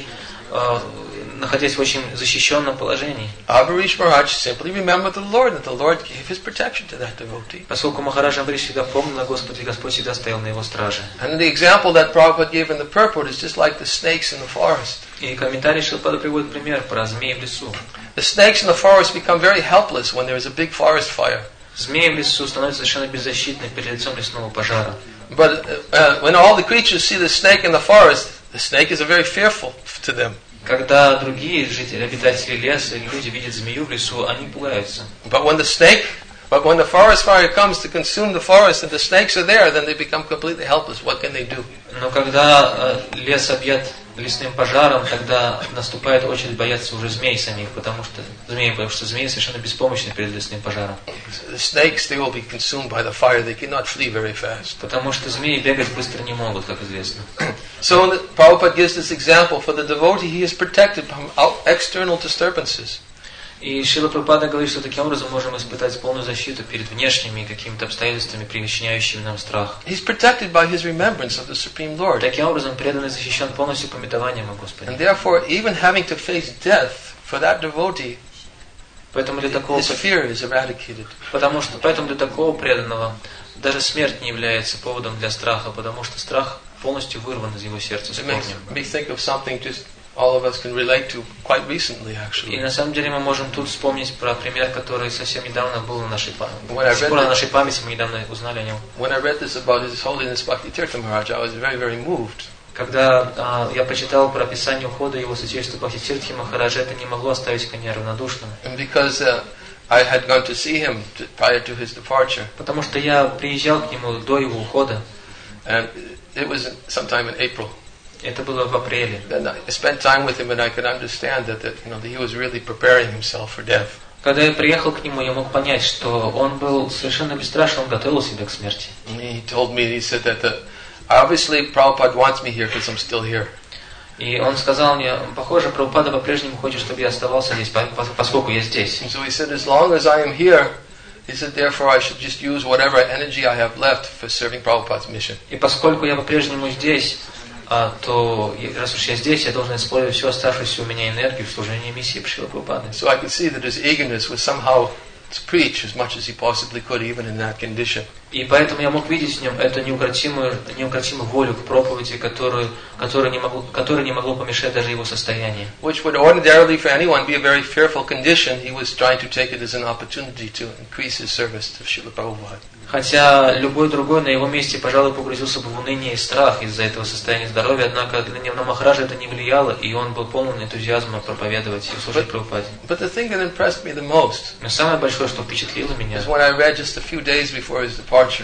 Speaker 3: находясь в очень защищенном положении.
Speaker 2: Ambarish Maharaj simply remembered the Lord, and the Lord gave his protection to that devotee.
Speaker 3: Поскольку Махарадж Амбариш всегда помнил о Господе, Господь всегда стоял на его страже.
Speaker 2: And the example that Prabhupada gave in the purport is just like the snakes in the forest.
Speaker 3: И комментарий Шрилпада приводит пример про змеи в лесу.
Speaker 2: The snakes in the forest become very helpless when there is a big forest fire.
Speaker 3: Змеи в лесу становятся совершенно беззащитны перед лицом лесного пожара.
Speaker 2: But when all the creatures see the snake in the forest, the snake is very fearful to them.
Speaker 3: Когда другие обитатели леса или люди видят змею в лесу, они пугаются.
Speaker 2: But when the forest fire comes to consume the forest and the snakes are there, then they become completely helpless. What can they do?
Speaker 3: Но когда лес объят лесным пожаром, тогда наступает очередь бояться уже змей самих, потому что змеи совершенно беспомощны перед лесным пожаром.
Speaker 2: The snakes, they will be consumed by the fire. They cannot flee very fast.
Speaker 3: Потому что змеи бегать быстро не могут, как известно.
Speaker 2: So Prabhupada gives this example for the devotee. He is protected from external disturbances.
Speaker 3: И Шрила Прабхупада говорит, что таким образом можем испытать полную защиту перед внешними какими-то обстоятельствами, причиняющими нам страх.
Speaker 2: He's protected by his remembrance of the Supreme Lord.
Speaker 3: Таким образом, преданный защищен полностью пометованием о Господе.
Speaker 2: And therefore, even having to face death for that devotee,
Speaker 3: Поэтому для такого,
Speaker 2: his fear is eradicated.
Speaker 3: поэтому для такого преданного даже смерть не является поводом для страха, потому что страх полностью вырван из его сердца с
Speaker 2: It makes
Speaker 3: корнем.
Speaker 2: me think of something just all of us can relate to quite recently,
Speaker 3: И
Speaker 2: actually.
Speaker 3: на самом деле мы можем тут вспомнить про пример, который совсем недавно был на нашей памяти.
Speaker 2: When I read
Speaker 3: На
Speaker 2: this-
Speaker 3: нашей памяти мы недавно узнали о нем.
Speaker 2: When I read this about His Holiness Bhaktitirtha Maharaj, I was very, very moved.
Speaker 3: Когда я почитал про описание ухода его святейшества Бхактитиртхи Махараджа, это не могло оставить меня равнодушным.
Speaker 2: And because I had gone to see him prior to his departure,
Speaker 3: Потому что я приезжал к нему до его ухода,
Speaker 2: and it was sometime in April.
Speaker 3: это было в апреле.
Speaker 2: And I spent time with him, and I could understand that he was really preparing himself for death.
Speaker 3: Когда я приехал к нему, я мог понять, что он был совершенно бесстрашен, он готовил себя к смерти.
Speaker 2: And he told me, he said that obviously Prabhupada wants me here because I'm still here.
Speaker 3: И он сказал мне, похоже, Прабхупада по-прежнему хочет, чтобы я оставался здесь, поскольку я здесь.
Speaker 2: And so he said, as long as I am here, he said, therefore I should just use whatever energy I have left for serving Prabhupada's mission.
Speaker 3: И поскольку я по-прежнему здесь, то раз уж я здесь, я должен использовать всю оставшуюся у меня энергию в служении миссии Шрилы Прабхупады.
Speaker 2: So I could see that his eagerness was somehow to preach as much as he possibly could, even in that condition.
Speaker 3: И поэтому я мог видеть в нем эту неукротимую волю к проповеди, которой не могло помешать даже его состояние.
Speaker 2: Which would ordinarily for anyone be a very fearful condition, he was trying to take it as an opportunity to increase his service to Srila Prabhupada.
Speaker 3: Хотя любой другой на его месте, пожалуй, погрузился бы в уныние и страх из-за этого состояния здоровья, однако на Махараджа это не влияло, и он был полон энтузиазма проповедовать и служить Прабхупаде.
Speaker 2: But the thing that impressed me the most
Speaker 3: Но самое большое, что впечатлило меня,
Speaker 2: is when I read just a few days before his departure.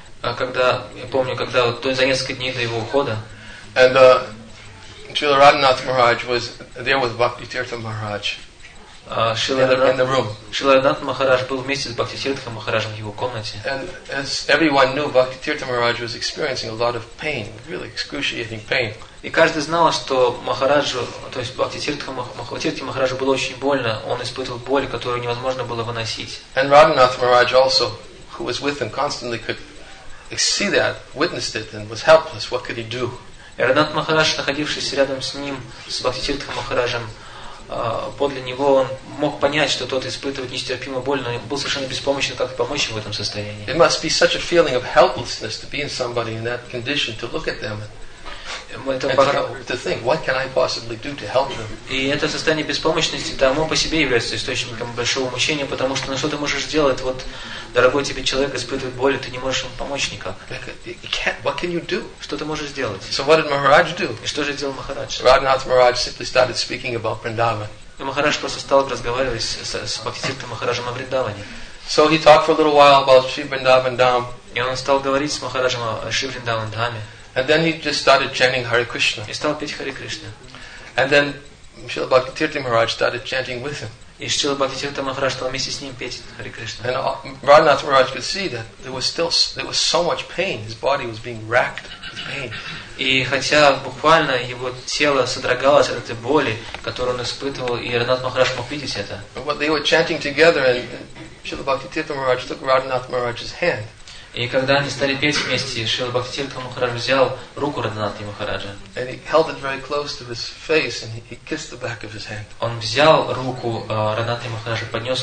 Speaker 3: я помню, когда за несколько дней до его ухода,
Speaker 2: And Srila Radhanath Maharaj was there with Bhaktitirtha Maharaj in the room.
Speaker 3: Шрила Радханат Махарадж был вместе с Бхактитиртхой Махараджем в его комнате.
Speaker 2: And as everyone knew, Bhaktitirtha Maharaj was experiencing a lot of pain, really excruciating pain.
Speaker 3: И каждый знал, что Махараджу, то есть Бхактитиртхе Махараджу было очень больно, он испытывал боль, которую невозможно было выносить.
Speaker 2: And Radhanath Maharaj also, who was with him constantly, could see that, witnessed it, and was helpless. What could he do?
Speaker 3: И Радханат Махарадж, находившийся рядом с ним, с Бхактитиртхой Махараджем, подле него, он мог понять, что тот испытывает нестерпимую боль, но был совершенно беспомощен, как помочь ему в этом состоянии.
Speaker 2: It must be such a feeling of helplessness to be in somebody in that condition, to look at them and to think, what can I possibly do to help them?
Speaker 3: И это состояние беспомощности само по себе является источником большого мучения, потому что что ты можешь сделать? Вот, дорогой тебе человек испытывает боль, и ты не можешь ему помочь никак.
Speaker 2: What can you do?
Speaker 3: Что ты можешь сделать?
Speaker 2: So what did Maharaj do?
Speaker 3: И что же сделал Махарадж?
Speaker 2: Radhanath Maharaj simply started speaking about Vrindavan.
Speaker 3: И Махарадж просто стал разговаривать с Бхактитиртхой Махараджем о Вриндаване.
Speaker 2: So he talked for a little while about Sri Vrindavan Dham.
Speaker 3: И он стал говорить с Махараджем о Шри Вриндаван Dhаме.
Speaker 2: And then he just started chanting Hare Krishna.
Speaker 3: И стал петь Харе Кришна.
Speaker 2: And then Srila Bhaktitirtha Maharaj started chanting with him.
Speaker 3: И Шрила Бхактитиртха Махарадж стал вместе с ним петь Харе Кришна.
Speaker 2: And Radhanath Maharaj could see that there was so much pain. His body was being racked with pain.
Speaker 3: И хотя буквально его тело содрогалось от этой боли, которую он испытывал, и Радханат Махарадж мог видеть это.
Speaker 2: But they were chanting together, and Srila Bhaktitirtha Maharaj took Radhanath Maharaj's hand.
Speaker 3: И когда они стали петь вместе, Шрила Бхактитиртха Махарадж взял руку Радханатхи Махараджа.
Speaker 2: And he held it very close to his face, and he kissed the back of his hand.
Speaker 3: Он взял руку Радханатхи Махараджа, поднес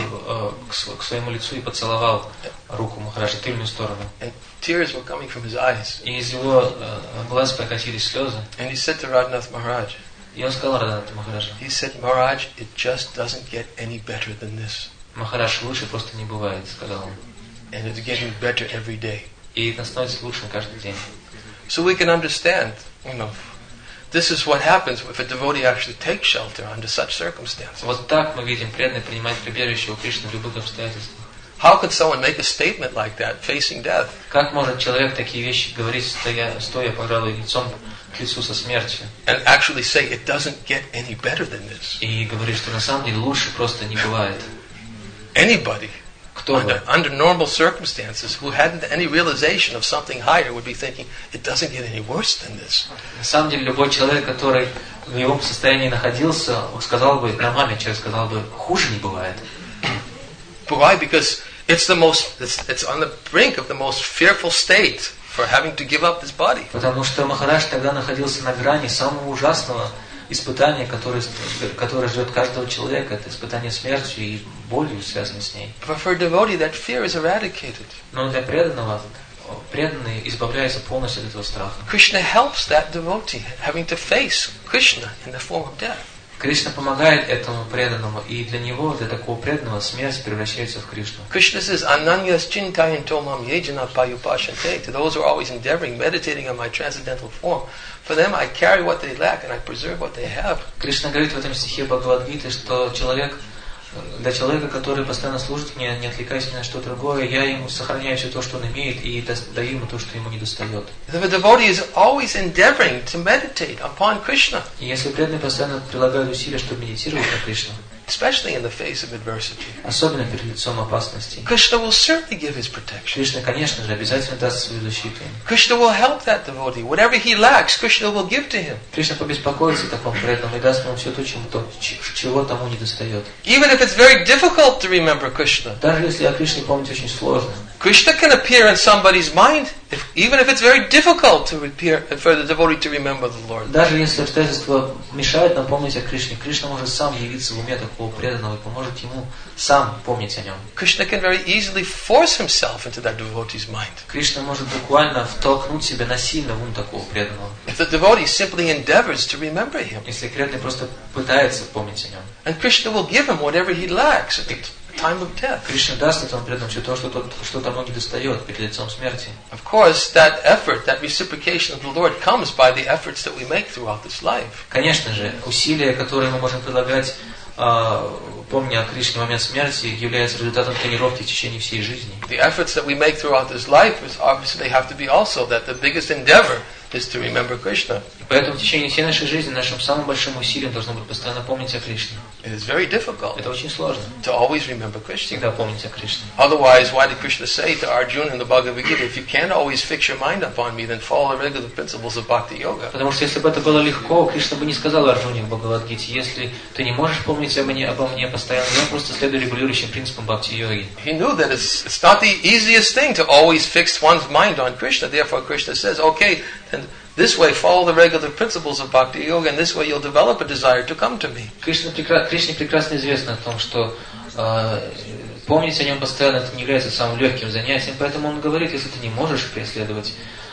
Speaker 3: к своему лицу и поцеловал руку Махараджа, тыльную сторону.
Speaker 2: And tears were coming from his eyes.
Speaker 3: И из его глаз покатились слезы.
Speaker 2: And he said to Radhanath Maharaj,
Speaker 3: И он сказал Радханатхи Махараджу:
Speaker 2: he said, Maharaj, it just doesn't get any better than this.
Speaker 3: Махарадж, лучше просто не бывает, сказал он.
Speaker 2: And it's getting better every day.
Speaker 3: И это становится лучше каждый день.
Speaker 2: So we can understand, this is what happens if a devotee actually takes shelter under such circumstances.
Speaker 3: Вот так мы видим, преданный принимает прибежище у Кришны в любых обстоятельствах.
Speaker 2: How could someone make a statement like that, facing death?
Speaker 3: Как может человек такие вещи говорить, стоя, пожалуй, лицом к лицу со смертью?
Speaker 2: And actually say, it doesn't get any better than this.
Speaker 3: И говорит, что на самом деле лучше просто не бывает.
Speaker 2: Anybody,
Speaker 3: Кто бы?
Speaker 2: under normal circumstances, who hadn't any realization of something higher would be thinking, it doesn't get any worse than this.
Speaker 3: На самом деле любой человек, который в его состоянии находился, сказал бы, нормальный человек сказал бы, хуже не бывает.
Speaker 2: Why? Because it's on the brink of the most fearful state for having to give up this body.
Speaker 3: Потому что Махарадж тогда находился на грани самого ужасного испытания, которое ждет каждого человека. Это испытание смертью и болью, связанной с ней.
Speaker 2: But for a devotee, that fear is eradicated.
Speaker 3: Но для преданного, преданный избавляется полностью от этого страха.
Speaker 2: Krishna helps that devotee having to face Krishna in the form of death.
Speaker 3: Кришна помогает этому преданному, и для него, для такого преданного, смерть превращается в Кришну.
Speaker 2: Krishna says, Ananyas chintayanto mam yejana payupashante. To those who are always endeavoring, meditating on my transcendental form, for them I carry what they lack and I preserve what they have.
Speaker 3: Кришна говорит в этом стихе Бхагавад-гиты, что для человека, который постоянно служит мне, не отвлекаясь ни на что другое, я ему сохраняю все то, что он имеет, и даю ему то, что ему не достает.
Speaker 2: The devotee is always endeavoring to meditate upon Krishna.
Speaker 3: И если преданные постоянно прилагают усилия, чтобы медитировать на Кришну,
Speaker 2: especially in the face of adversity,
Speaker 3: особенно перед лицом опасности,
Speaker 2: Krishna will certainly give his protection.
Speaker 3: Кришна, конечно же, обязательно даст свою защиту.
Speaker 2: Krishna will help that devotee. Whatever he lacks, Krishna will give to him.
Speaker 3: Кришна побеспокоится о таком преданном и даст ему все то, чего тому не достает.
Speaker 2: Even if it's very difficult to remember Krishna,
Speaker 3: Даже если о Кришне помнить очень сложно,
Speaker 2: Krishna can appear in somebody's mind, even if it's very difficult for the devotee to remember the Lord.
Speaker 3: даже если обстоятельства мешают нам помнить о Кришне, Кришна может сам явиться в уме такого преданного и поможет ему сам помнить о нем.
Speaker 2: Krishna can very easily force himself into that devotee's mind.
Speaker 3: Кришна может буквально втолкнуть себя насильно в ум такого преданного.
Speaker 2: If the devotee simply endeavors to remember him,
Speaker 3: Если преданный просто пытается помнить о нем.
Speaker 2: and Krishna will give him whatever he lacks at the time of death.
Speaker 3: Кришна даст этому преданному все то, что тому не достает перед лицом смерти.
Speaker 2: Of course, that effort, that reciprocation of the Lord comes by the efforts that we make throughout this life.
Speaker 3: Конечно же, усилия, которые мы можем прилагать, помня о Кришне в момент смерти, являются результатом тренировки в течение всей жизни.
Speaker 2: The efforts that we make throughout this life is obviously have to be also that the biggest endeavor is to remember Krishna.
Speaker 3: Поэтому в течение всей нашей жизни нашим самым большим усилием должно быть постоянно помнить о Кришне.
Speaker 2: It is very difficult
Speaker 3: Это очень сложно.
Speaker 2: to always remember Krishna.
Speaker 3: Всегда помнить о Кришне.
Speaker 2: Otherwise, why did Krishna say to Arjuna in the Bhagavad Gita, if you can't always fix your mind upon me, then follow the regular principles of Bhakti Yoga?
Speaker 3: Потому что если бы это было легко, Кришна бы не сказал Арджуне в Бхагавад-гите, если ты не можешь помнить обо мне постоянно, я просто следую регулирующим принципам бхакти-йоги.
Speaker 2: He knew that it's not the easiest thing to always fix one's mind on Krishna. Therefore, Krishna says, okay, then this way follow the regular principles of Bhakti Yoga, and this way you'll develop a desire to come to me.
Speaker 3: Кришне прекрасно известно о том, что помнить о нем постоянно это не является самым легким занятием, поэтому он говорит, если ты не можешь преследовать,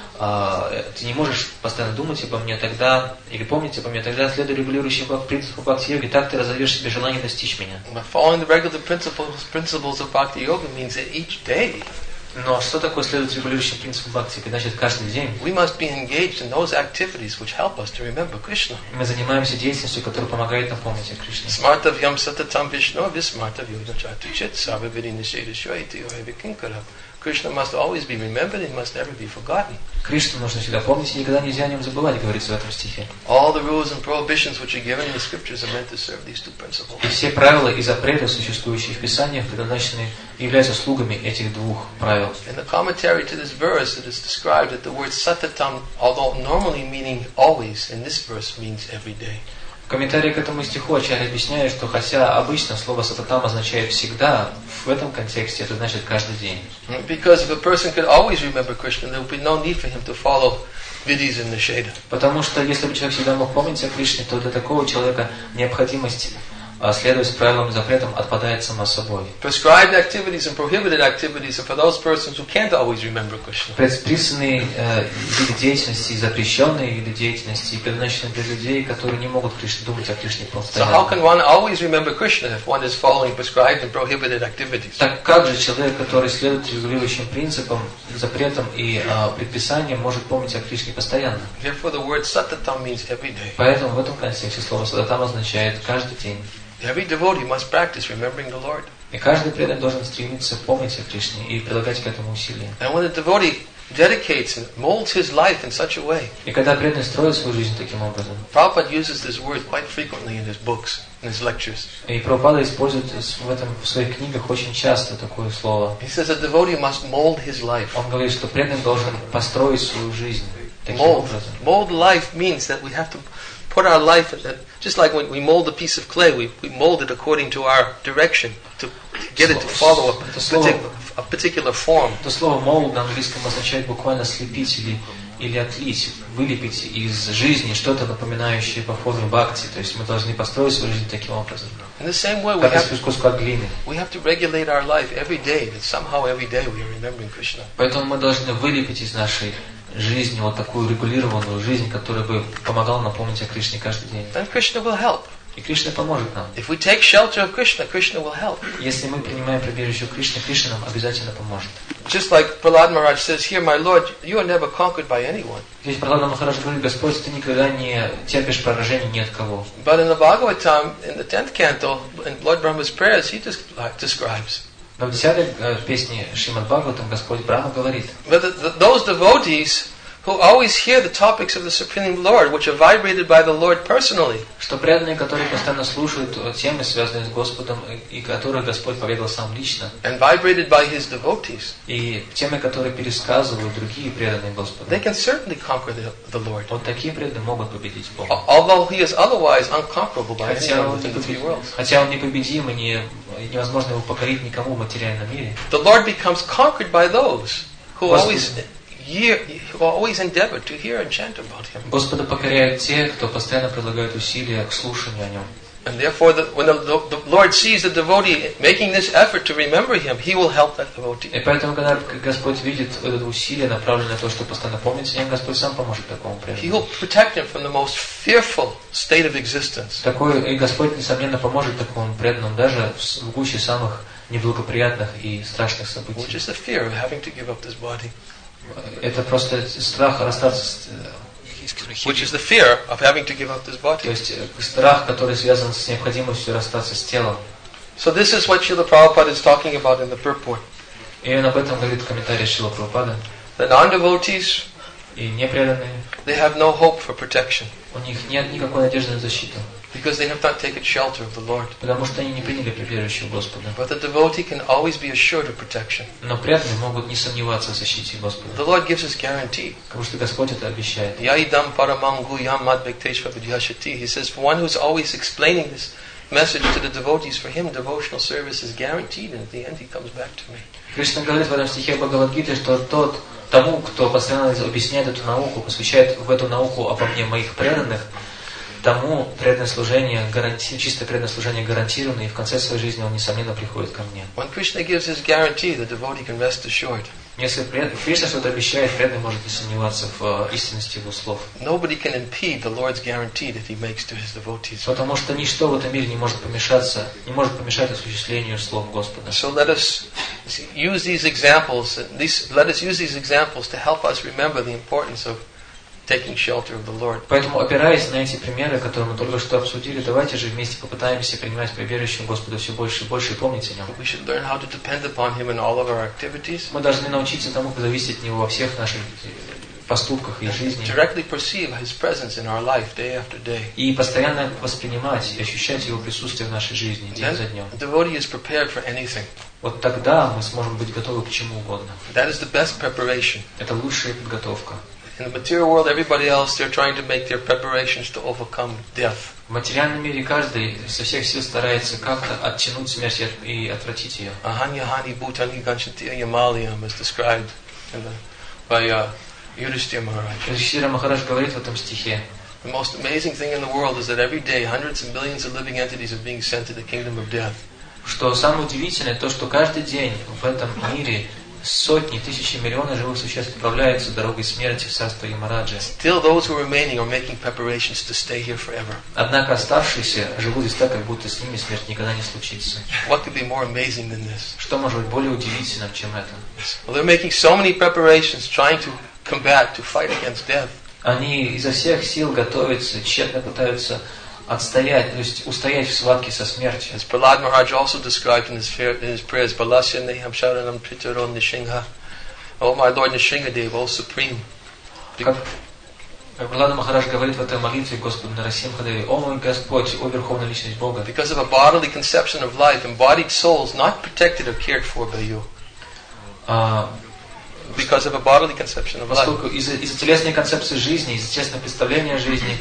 Speaker 3: ты не можешь постоянно думать обо мне тогда, или помнить обо мне, тогда следуй регулирующим принципам бхакти-йоги, так ты разовьешь себе желание достичь меня.
Speaker 2: But following the regular principles of Bhakti Yoga means that each day
Speaker 3: Но что такое следовать регулирующим принципам бхакти? Значит, каждый день
Speaker 2: we must be engaged in those activities which help us to remember Krishna.
Speaker 3: мы занимаемся деятельностью, которая помогает нам помнить о Кришне.
Speaker 2: Smartavyam satatam Vishnu vismartavyam chatuchit savaviri nisheda shvaiti ohevikinkara. Krishna must always be remembered and must never be forgotten.
Speaker 3: Кришну нужно всегда помнить и никогда нельзя о нем забывать, говорится в этом стихе.
Speaker 2: All the rules and prohibitions which are given in the scriptures are meant to serve these two principles.
Speaker 3: И все правила и запреты, существующие в Писаниях, предназначены являются слугами этих двух правил.
Speaker 2: In the commentary to this verse, it is described that the word satatam, although normally meaning always, in this verse means every day.
Speaker 3: В комментарии к этому стиху Ачарья объясняет, что хотя обычно слово «сататам» означает «всегда», в этом контексте это значит «каждый день».
Speaker 2: Because if a person could always remember Krishna, there would be no need for him to follow vidis and nisheda.
Speaker 3: Потому что если бы человек всегда мог помнить о Кришне, то для такого человека необходимость следовать правилам и запретам отпадает само собой.
Speaker 2: Prescribed activities and prohibited activities are for those persons who can't always remember Krishna.
Speaker 3: Предписанные виды деятельности и запрещенные виды деятельности предназначены для людей, которые не могут думать о Кришне
Speaker 2: So how
Speaker 3: постоянно.
Speaker 2: can one always remember Krishna if one is following prescribed and prohibited activities?
Speaker 3: Так как же человек, который следует регулирующим принципам, запретам и предписаниям, может помнить о Кришне постоянно?
Speaker 2: Therefore, the word satatam means every day.
Speaker 3: Поэтому в этом контексте слово «сататам» означает «каждый день».
Speaker 2: Every devotee must practice remembering the Lord.
Speaker 3: И каждый преданный должен стремиться помнить о Кришне и прилагать к этому усилия.
Speaker 2: And when the devotee dedicates and molds his life in such a way,
Speaker 3: И когда преданный строит свою жизнь таким образом,
Speaker 2: Prabhupada uses this word quite frequently in his books, in his lectures.
Speaker 3: и Прабхупада использует в своих книгах очень часто такое слово.
Speaker 2: He says a devotee must mold his life.
Speaker 3: Он говорит, что преданный должен построить свою жизнь таким
Speaker 2: Mold.
Speaker 3: образом.
Speaker 2: Mold life means that we have to put our life in it. Just like when we mold a piece of clay, we mold it according to our direction to get it to follow a particular form.
Speaker 3: Это слово «молд» на английском означает буквально слепить или отлить, вылепить из жизни что-то напоминающее по форме бхакти. То есть мы должны построить свою жизнь таким образом.
Speaker 2: In the same way,
Speaker 3: Как из куска глины.
Speaker 2: we have to regulate our life every day. That somehow every day we are remembering Krishna.
Speaker 3: Поэтому мы должны вылепить из нашей жизни вот такую регулированную жизнь, которая бы помогала нам помнить о Кришне каждый день.
Speaker 2: Then Krishna will help.
Speaker 3: И Кришна поможет нам.
Speaker 2: If we take shelter of Krishna, Krishna will help.
Speaker 3: Если мы принимаем прибежище Кришны, Кришна нам обязательно поможет.
Speaker 2: Just like Prahlad Maharaj says here, my Lord, you are never conquered by anyone.
Speaker 3: Здесь Прахлада Махарадж говорит: Господь, ты никогда не терпишь поражений ни от кого.
Speaker 2: But in the Bhagavatam, in the 10th canto, in Lord Brahma's prayers, he just describes.
Speaker 3: Но в 10-й песне Шримад Бхагаватам Господь Брахма говорит:
Speaker 2: those devotees who always hear the topics of the Supreme Lord, which are vibrated by the Lord personally.
Speaker 3: Что преданные, которые постоянно слушают темы, связанные с Господом, и которые Господь поведал сам лично.
Speaker 2: And vibrated by His devotees.
Speaker 3: И темы, которые пересказывают другие преданные Господу.
Speaker 2: They can certainly conquer the Lord.
Speaker 3: Вот такие преданные могут победить Бога.
Speaker 2: Although He is otherwise unconquerable by anyone within the 3 worlds.
Speaker 3: Хотя Он непобедим, и невозможно Его покорить никому в материальном мире.
Speaker 2: The Lord becomes conquered by those who always endeavor to hear and chant about Him.
Speaker 3: Господа покоряют те, кто постоянно прилагает усилия к слушанию о Нем.
Speaker 2: And therefore, when the Lord sees the devotee making this effort to remember Him, He will help that devotee.
Speaker 3: И поэтому, когда Господь видит это усилие, направленное на то, чтобы постоянно помнить о Нем, Господь сам поможет такому преданному.
Speaker 2: He will protect him from the most fearful state of existence.
Speaker 3: И Господь, несомненно, поможет такому преданному даже в гуще самых неблагоприятных и страшных событий.
Speaker 2: Which is the fear of having to give up this body.
Speaker 3: Это просто страх расстаться с...
Speaker 2: Which is the fear of having to give up this body.
Speaker 3: То есть страх, который связан с необходимостью расстаться с телом.
Speaker 2: So this is what Srila Prabhupada is talking about in the purport.
Speaker 3: И он об этом говорит в комментарии Шрила Прабхупады.
Speaker 2: The non-devotees,
Speaker 3: и непреданные,
Speaker 2: they have no hope for protection.
Speaker 3: У них нет никакой надежды на защиту.
Speaker 2: Because they have not taken shelter of the Lord.
Speaker 3: Потому что они не приняли прибежище у Господа.
Speaker 2: But the devotee can always be assured of protection.
Speaker 3: Но преданные могут не сомневаться в защите Господа.
Speaker 2: The Lord gives us guarantee.
Speaker 3: Потому что Господь это обещает.
Speaker 2: Yaidam paramam guyam madvekteshva vidyashati. He says, for one who is always explaining this message to the devotees, for him devotional service is guaranteed, and at the end he comes back to me.
Speaker 3: Кришна говорит в этом стихе Бхагавад-гиты, что тому, кто постоянно объясняет эту науку, посвящает в эту науку обо мне моих преданных, тому преданное служение, чистое преданное служение гарантировано, и в конце своей жизни он, несомненно, приходит ко мне.
Speaker 2: When Krishna gives his guarantee, the devotee can rest assured.
Speaker 3: Если Кришна что-то обещает, преданный может не сомневаться в истинности его слов.
Speaker 2: Nobody can impede the Lord's guarantee that He makes to His devotees.
Speaker 3: Потому что ничто в этом мире не может помешать осуществлению слов Господа.
Speaker 2: So let us use these examples. Let us use these examples to help us remember the importance of taking shelter of the Lord.
Speaker 3: Поэтому, опираясь на эти примеры, которые мы только что обсудили, давайте же вместе попытаемся принимать прибежище Господа все больше и больше и помнить о Нем.
Speaker 2: We should learn how to depend upon Him in all of our activities.
Speaker 3: Мы должны научиться тому, как зависеть от Него во всех наших поступках и жизни.
Speaker 2: Directly perceive His presence in our life day after day.
Speaker 3: И постоянно воспринимать и ощущать Его присутствие в нашей жизни день за днем.
Speaker 2: The devotee is prepared for anything.
Speaker 3: Вот тогда мы сможем быть готовы к чему угодно.
Speaker 2: That is the best preparation.
Speaker 3: Это лучшая подготовка.
Speaker 2: In the material world, everybody else, they're trying to make their preparations to overcome death.
Speaker 3: В материальном мире каждый со всех сил старается как-то оттянуть смерть и отвратить ее.
Speaker 2: Ahanyahani bhutani ganchantiya yamaliyam is described by Yudhishthira Maharaj.
Speaker 3: Yudhishthira Maharaj говорит в этом стихе.
Speaker 2: The most amazing thing in the world is that every day hundreds of millions of living entities are being sent to the kingdom of death.
Speaker 3: Что самое удивительное, то, что каждый день в этом мире сотни, тысячи, миллионы живых существ отправляются дорогой смерти в царство Ямараджи.
Speaker 2: Still, those who are remaining are making preparations to stay here forever.
Speaker 3: Однако оставшиеся живут здесь так, как будто с ними смерть никогда не случится.
Speaker 2: What could be more amazing than this?
Speaker 3: Что может быть более удивительным, чем это?
Speaker 2: Well, they're making so many preparations, trying to combat, to fight against death.
Speaker 3: Они изо всех сил готовятся, тщетно пытаются отстоять, то есть устоять в схватке со смертью.
Speaker 2: As Prahlad Maharaj also described in his prayers, Balasya Neham Sharanam Pitaro Nishingha. Oh my Lord Nishingadev, O Supreme.
Speaker 3: Как Праhlada Махарадж говорит в этой молитве Господу Нарасимхадеве: «О мой Господь, о Верховная Личность Бога».
Speaker 2: Because of a bodily conception of life, embodied souls not protected or cared for by you. Because of a bodily conception of life.
Speaker 3: Поскольку из-за телесной концепции жизни, из-за телесного представления о жизни,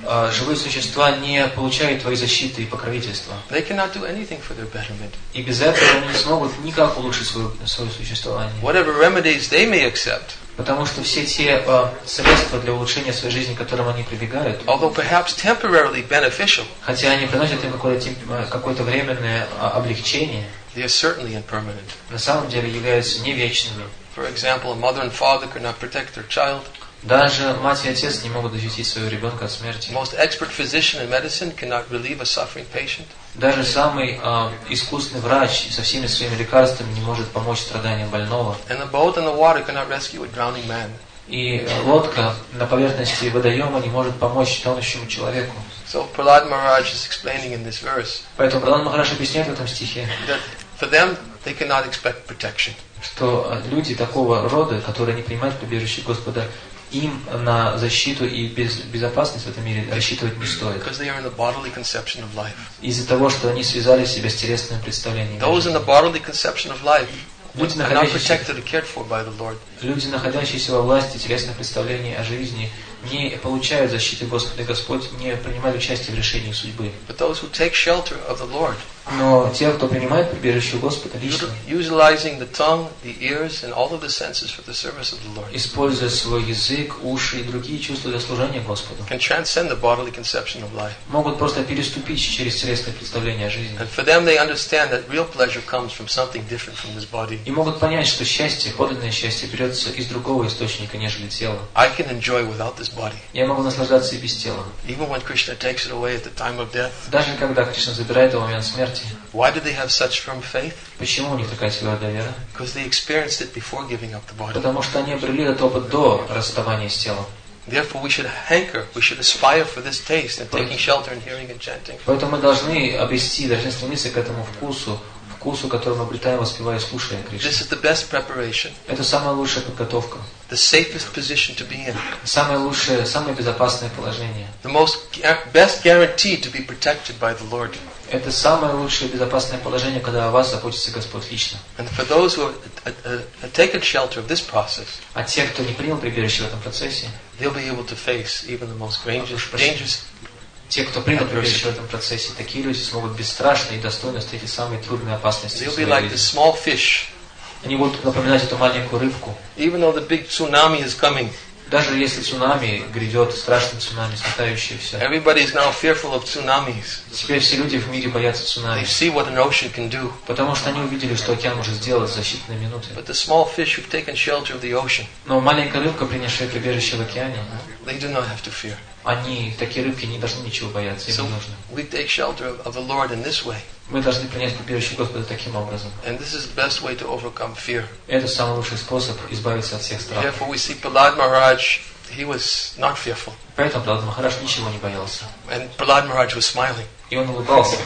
Speaker 3: живые существа не получают твоей защиты и покровительства.
Speaker 2: They cannot do anything for their betterment.
Speaker 3: И без этого они не смогут никак улучшить свое существование.
Speaker 2: Whatever remedies they may accept,
Speaker 3: Потому что все те средства для улучшения своей жизни, к которым они прибегают,
Speaker 2: although perhaps temporarily beneficial,
Speaker 3: хотя они приносят им какое-то временное облегчение,
Speaker 2: they are certainly impermanent.
Speaker 3: на самом деле являются не вечными.
Speaker 2: For example, a mother and father could not protect their child.
Speaker 3: Даже мать и отец не могут защитить своего ребенка от смерти.
Speaker 2: Most expert physician in medicine cannot relieve a suffering patient.
Speaker 3: Даже самый искусный врач со всеми своими лекарствами не может помочь страданиям больного.
Speaker 2: And the boat in the water cannot rescue a drowning man.
Speaker 3: И лодка на поверхности водоема не может помочь тонущему человеку.
Speaker 2: So Prahlad Maharaj is explaining in this verse
Speaker 3: Поэтому Пралад Махарадж объясняет в этом стихе,
Speaker 2: that for them they cannot expect protection.
Speaker 3: что люди такого рода, которые не принимают прибежище Господа, им на защиту и безопасность в этом мире рассчитывать не стоит.
Speaker 2: Because they are in the bodily conception of life.
Speaker 3: Из-за того, что они связали себя с телесным представлением.
Speaker 2: Those in the bodily conception of life
Speaker 3: Люди,
Speaker 2: are not protected or cared for by the Lord.
Speaker 3: Люди, находящиеся во власти телесных представлений о жизни, не получают защиты Господа, и Господь не принимает участие в решении судьбы.
Speaker 2: But those who take shelter of the Lord,
Speaker 3: Но те, кто принимает прибежище Господа лично,
Speaker 2: utilizing the tongue, the ears, and all of the senses for the service of the Lord,
Speaker 3: используя свой язык, уши и другие чувства для служения Господу,
Speaker 2: can transcend the bodily conception of life.
Speaker 3: могут просто переступить через телесное представление о жизни.
Speaker 2: And for them, they understand that real pleasure comes from something different from this body.
Speaker 3: И могут понять, что счастье, подлинное счастье, берется из другого источника, нежели тело.
Speaker 2: I can enjoy without this body.
Speaker 3: Я могу наслаждаться и без тела.
Speaker 2: Even when Krishna takes it away at the time of death.
Speaker 3: Даже когда Кришна забирает его в момент смерти.
Speaker 2: Why do they have such firm faith?
Speaker 3: Почему у них такая твердая вера?
Speaker 2: Because they experienced it before giving up the body.
Speaker 3: Потому что они обрели этот опыт до расставания с телом.
Speaker 2: Therefore, we should hanker, we should aspire for this taste and taking shelter and hearing and chanting.
Speaker 3: Поэтому мы должны обрести, должны стремиться к этому вкусу, который мы обретаем, воспевая и слушая Кришну.
Speaker 2: This is the best preparation,
Speaker 3: Это самая лучшая подготовка,
Speaker 2: the safest position to be in,
Speaker 3: самое лучшее, самое безопасное положение.
Speaker 2: the best guarantee to be protected by the Lord.
Speaker 3: Это самое лучшее безопасное положение, когда о вас заботится Господь лично.
Speaker 2: And for those who have taken shelter of this process,
Speaker 3: А те, кто не принял прибежище в этом процессе,
Speaker 2: they'll be able to face even the most dangerous.
Speaker 3: те, кто принял прибежище в этом процессе, такие люди смогут бесстрашно и достойно встретить самые трудные опасности в
Speaker 2: They'll be
Speaker 3: своей
Speaker 2: like the
Speaker 3: жизни.
Speaker 2: small fish.
Speaker 3: Они будут напоминать эту маленькую рыбку.
Speaker 2: Even though the big tsunami is coming,
Speaker 3: Даже если цунами грядет, страшный цунами, сметающий все.
Speaker 2: everybody is now fearful of tsunamis.
Speaker 3: Теперь все люди в мире боятся
Speaker 2: They
Speaker 3: цунами,
Speaker 2: see what an ocean can do.
Speaker 3: потому что они увидели, что океан может сделать за считанные минуты.
Speaker 2: But the small fish who've taken shelter of the ocean,
Speaker 3: Но маленькая рыбка, принявшая прибежище в океане,
Speaker 2: they do not have to fear.
Speaker 3: такие рыбки не должны ничего бояться, им
Speaker 2: So
Speaker 3: не нужно.
Speaker 2: we take shelter of the Lord in this way.
Speaker 3: Мы должны принять прибежище Господа таким образом.
Speaker 2: And this is the best way to overcome fear.
Speaker 3: Это самый лучший способ избавиться от всех страхов.
Speaker 2: Therefore, we see Prahlad Maharaj, he was not fearful.
Speaker 3: Поэтому Пралад Махарадж ничего не боялся.
Speaker 2: And Prahlad Maharaj was smiling.
Speaker 3: И он улыбался.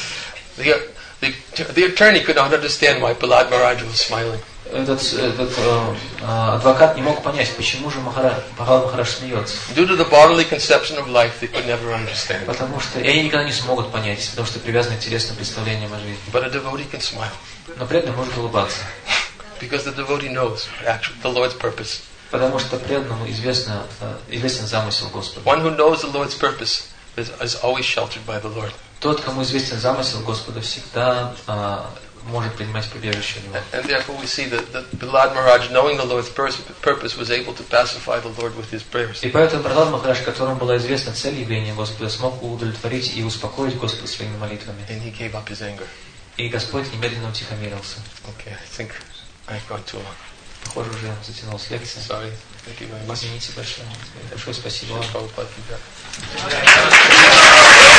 Speaker 2: The attorney could not understand why Prahlad Maharaj was smiling.
Speaker 3: Этот адвокат не мог понять, почему же Пралад Махарадж смеется.
Speaker 2: Due to the bodily conception of life, they could never understand.
Speaker 3: Потому что они никогда не смогут понять, потому что привязаны к телесным представлениям о жизни.
Speaker 2: But a devotee can smile.
Speaker 3: Но преданный может улыбаться.
Speaker 2: Because the devotee knows the Lord's purpose.
Speaker 3: Потому что преданному известен замысел Господа.
Speaker 2: One who knows the Lord's purpose is always sheltered by the Lord.
Speaker 3: Тот, кому известен замысел Господа, всегда может принимать прибежище у него.
Speaker 2: And therefore we see that Prahlad Maharaj, knowing the Lord's purpose, was able to pacify the Lord with his prayers.
Speaker 3: И поэтому Пралад Махарадж, которому была известна цель явления Господа, смог удовлетворить и успокоить Господа своими молитвами.
Speaker 2: And he gave up his anger.
Speaker 3: И Господь немедленно утихомирился.
Speaker 2: Okay, I think I've gone too long.
Speaker 3: Похоже, уже затянулась лекция.
Speaker 2: Sorry. Thank you very much.
Speaker 3: Извините большое. Большое спасибо вам.
Speaker 2: Prabhupada.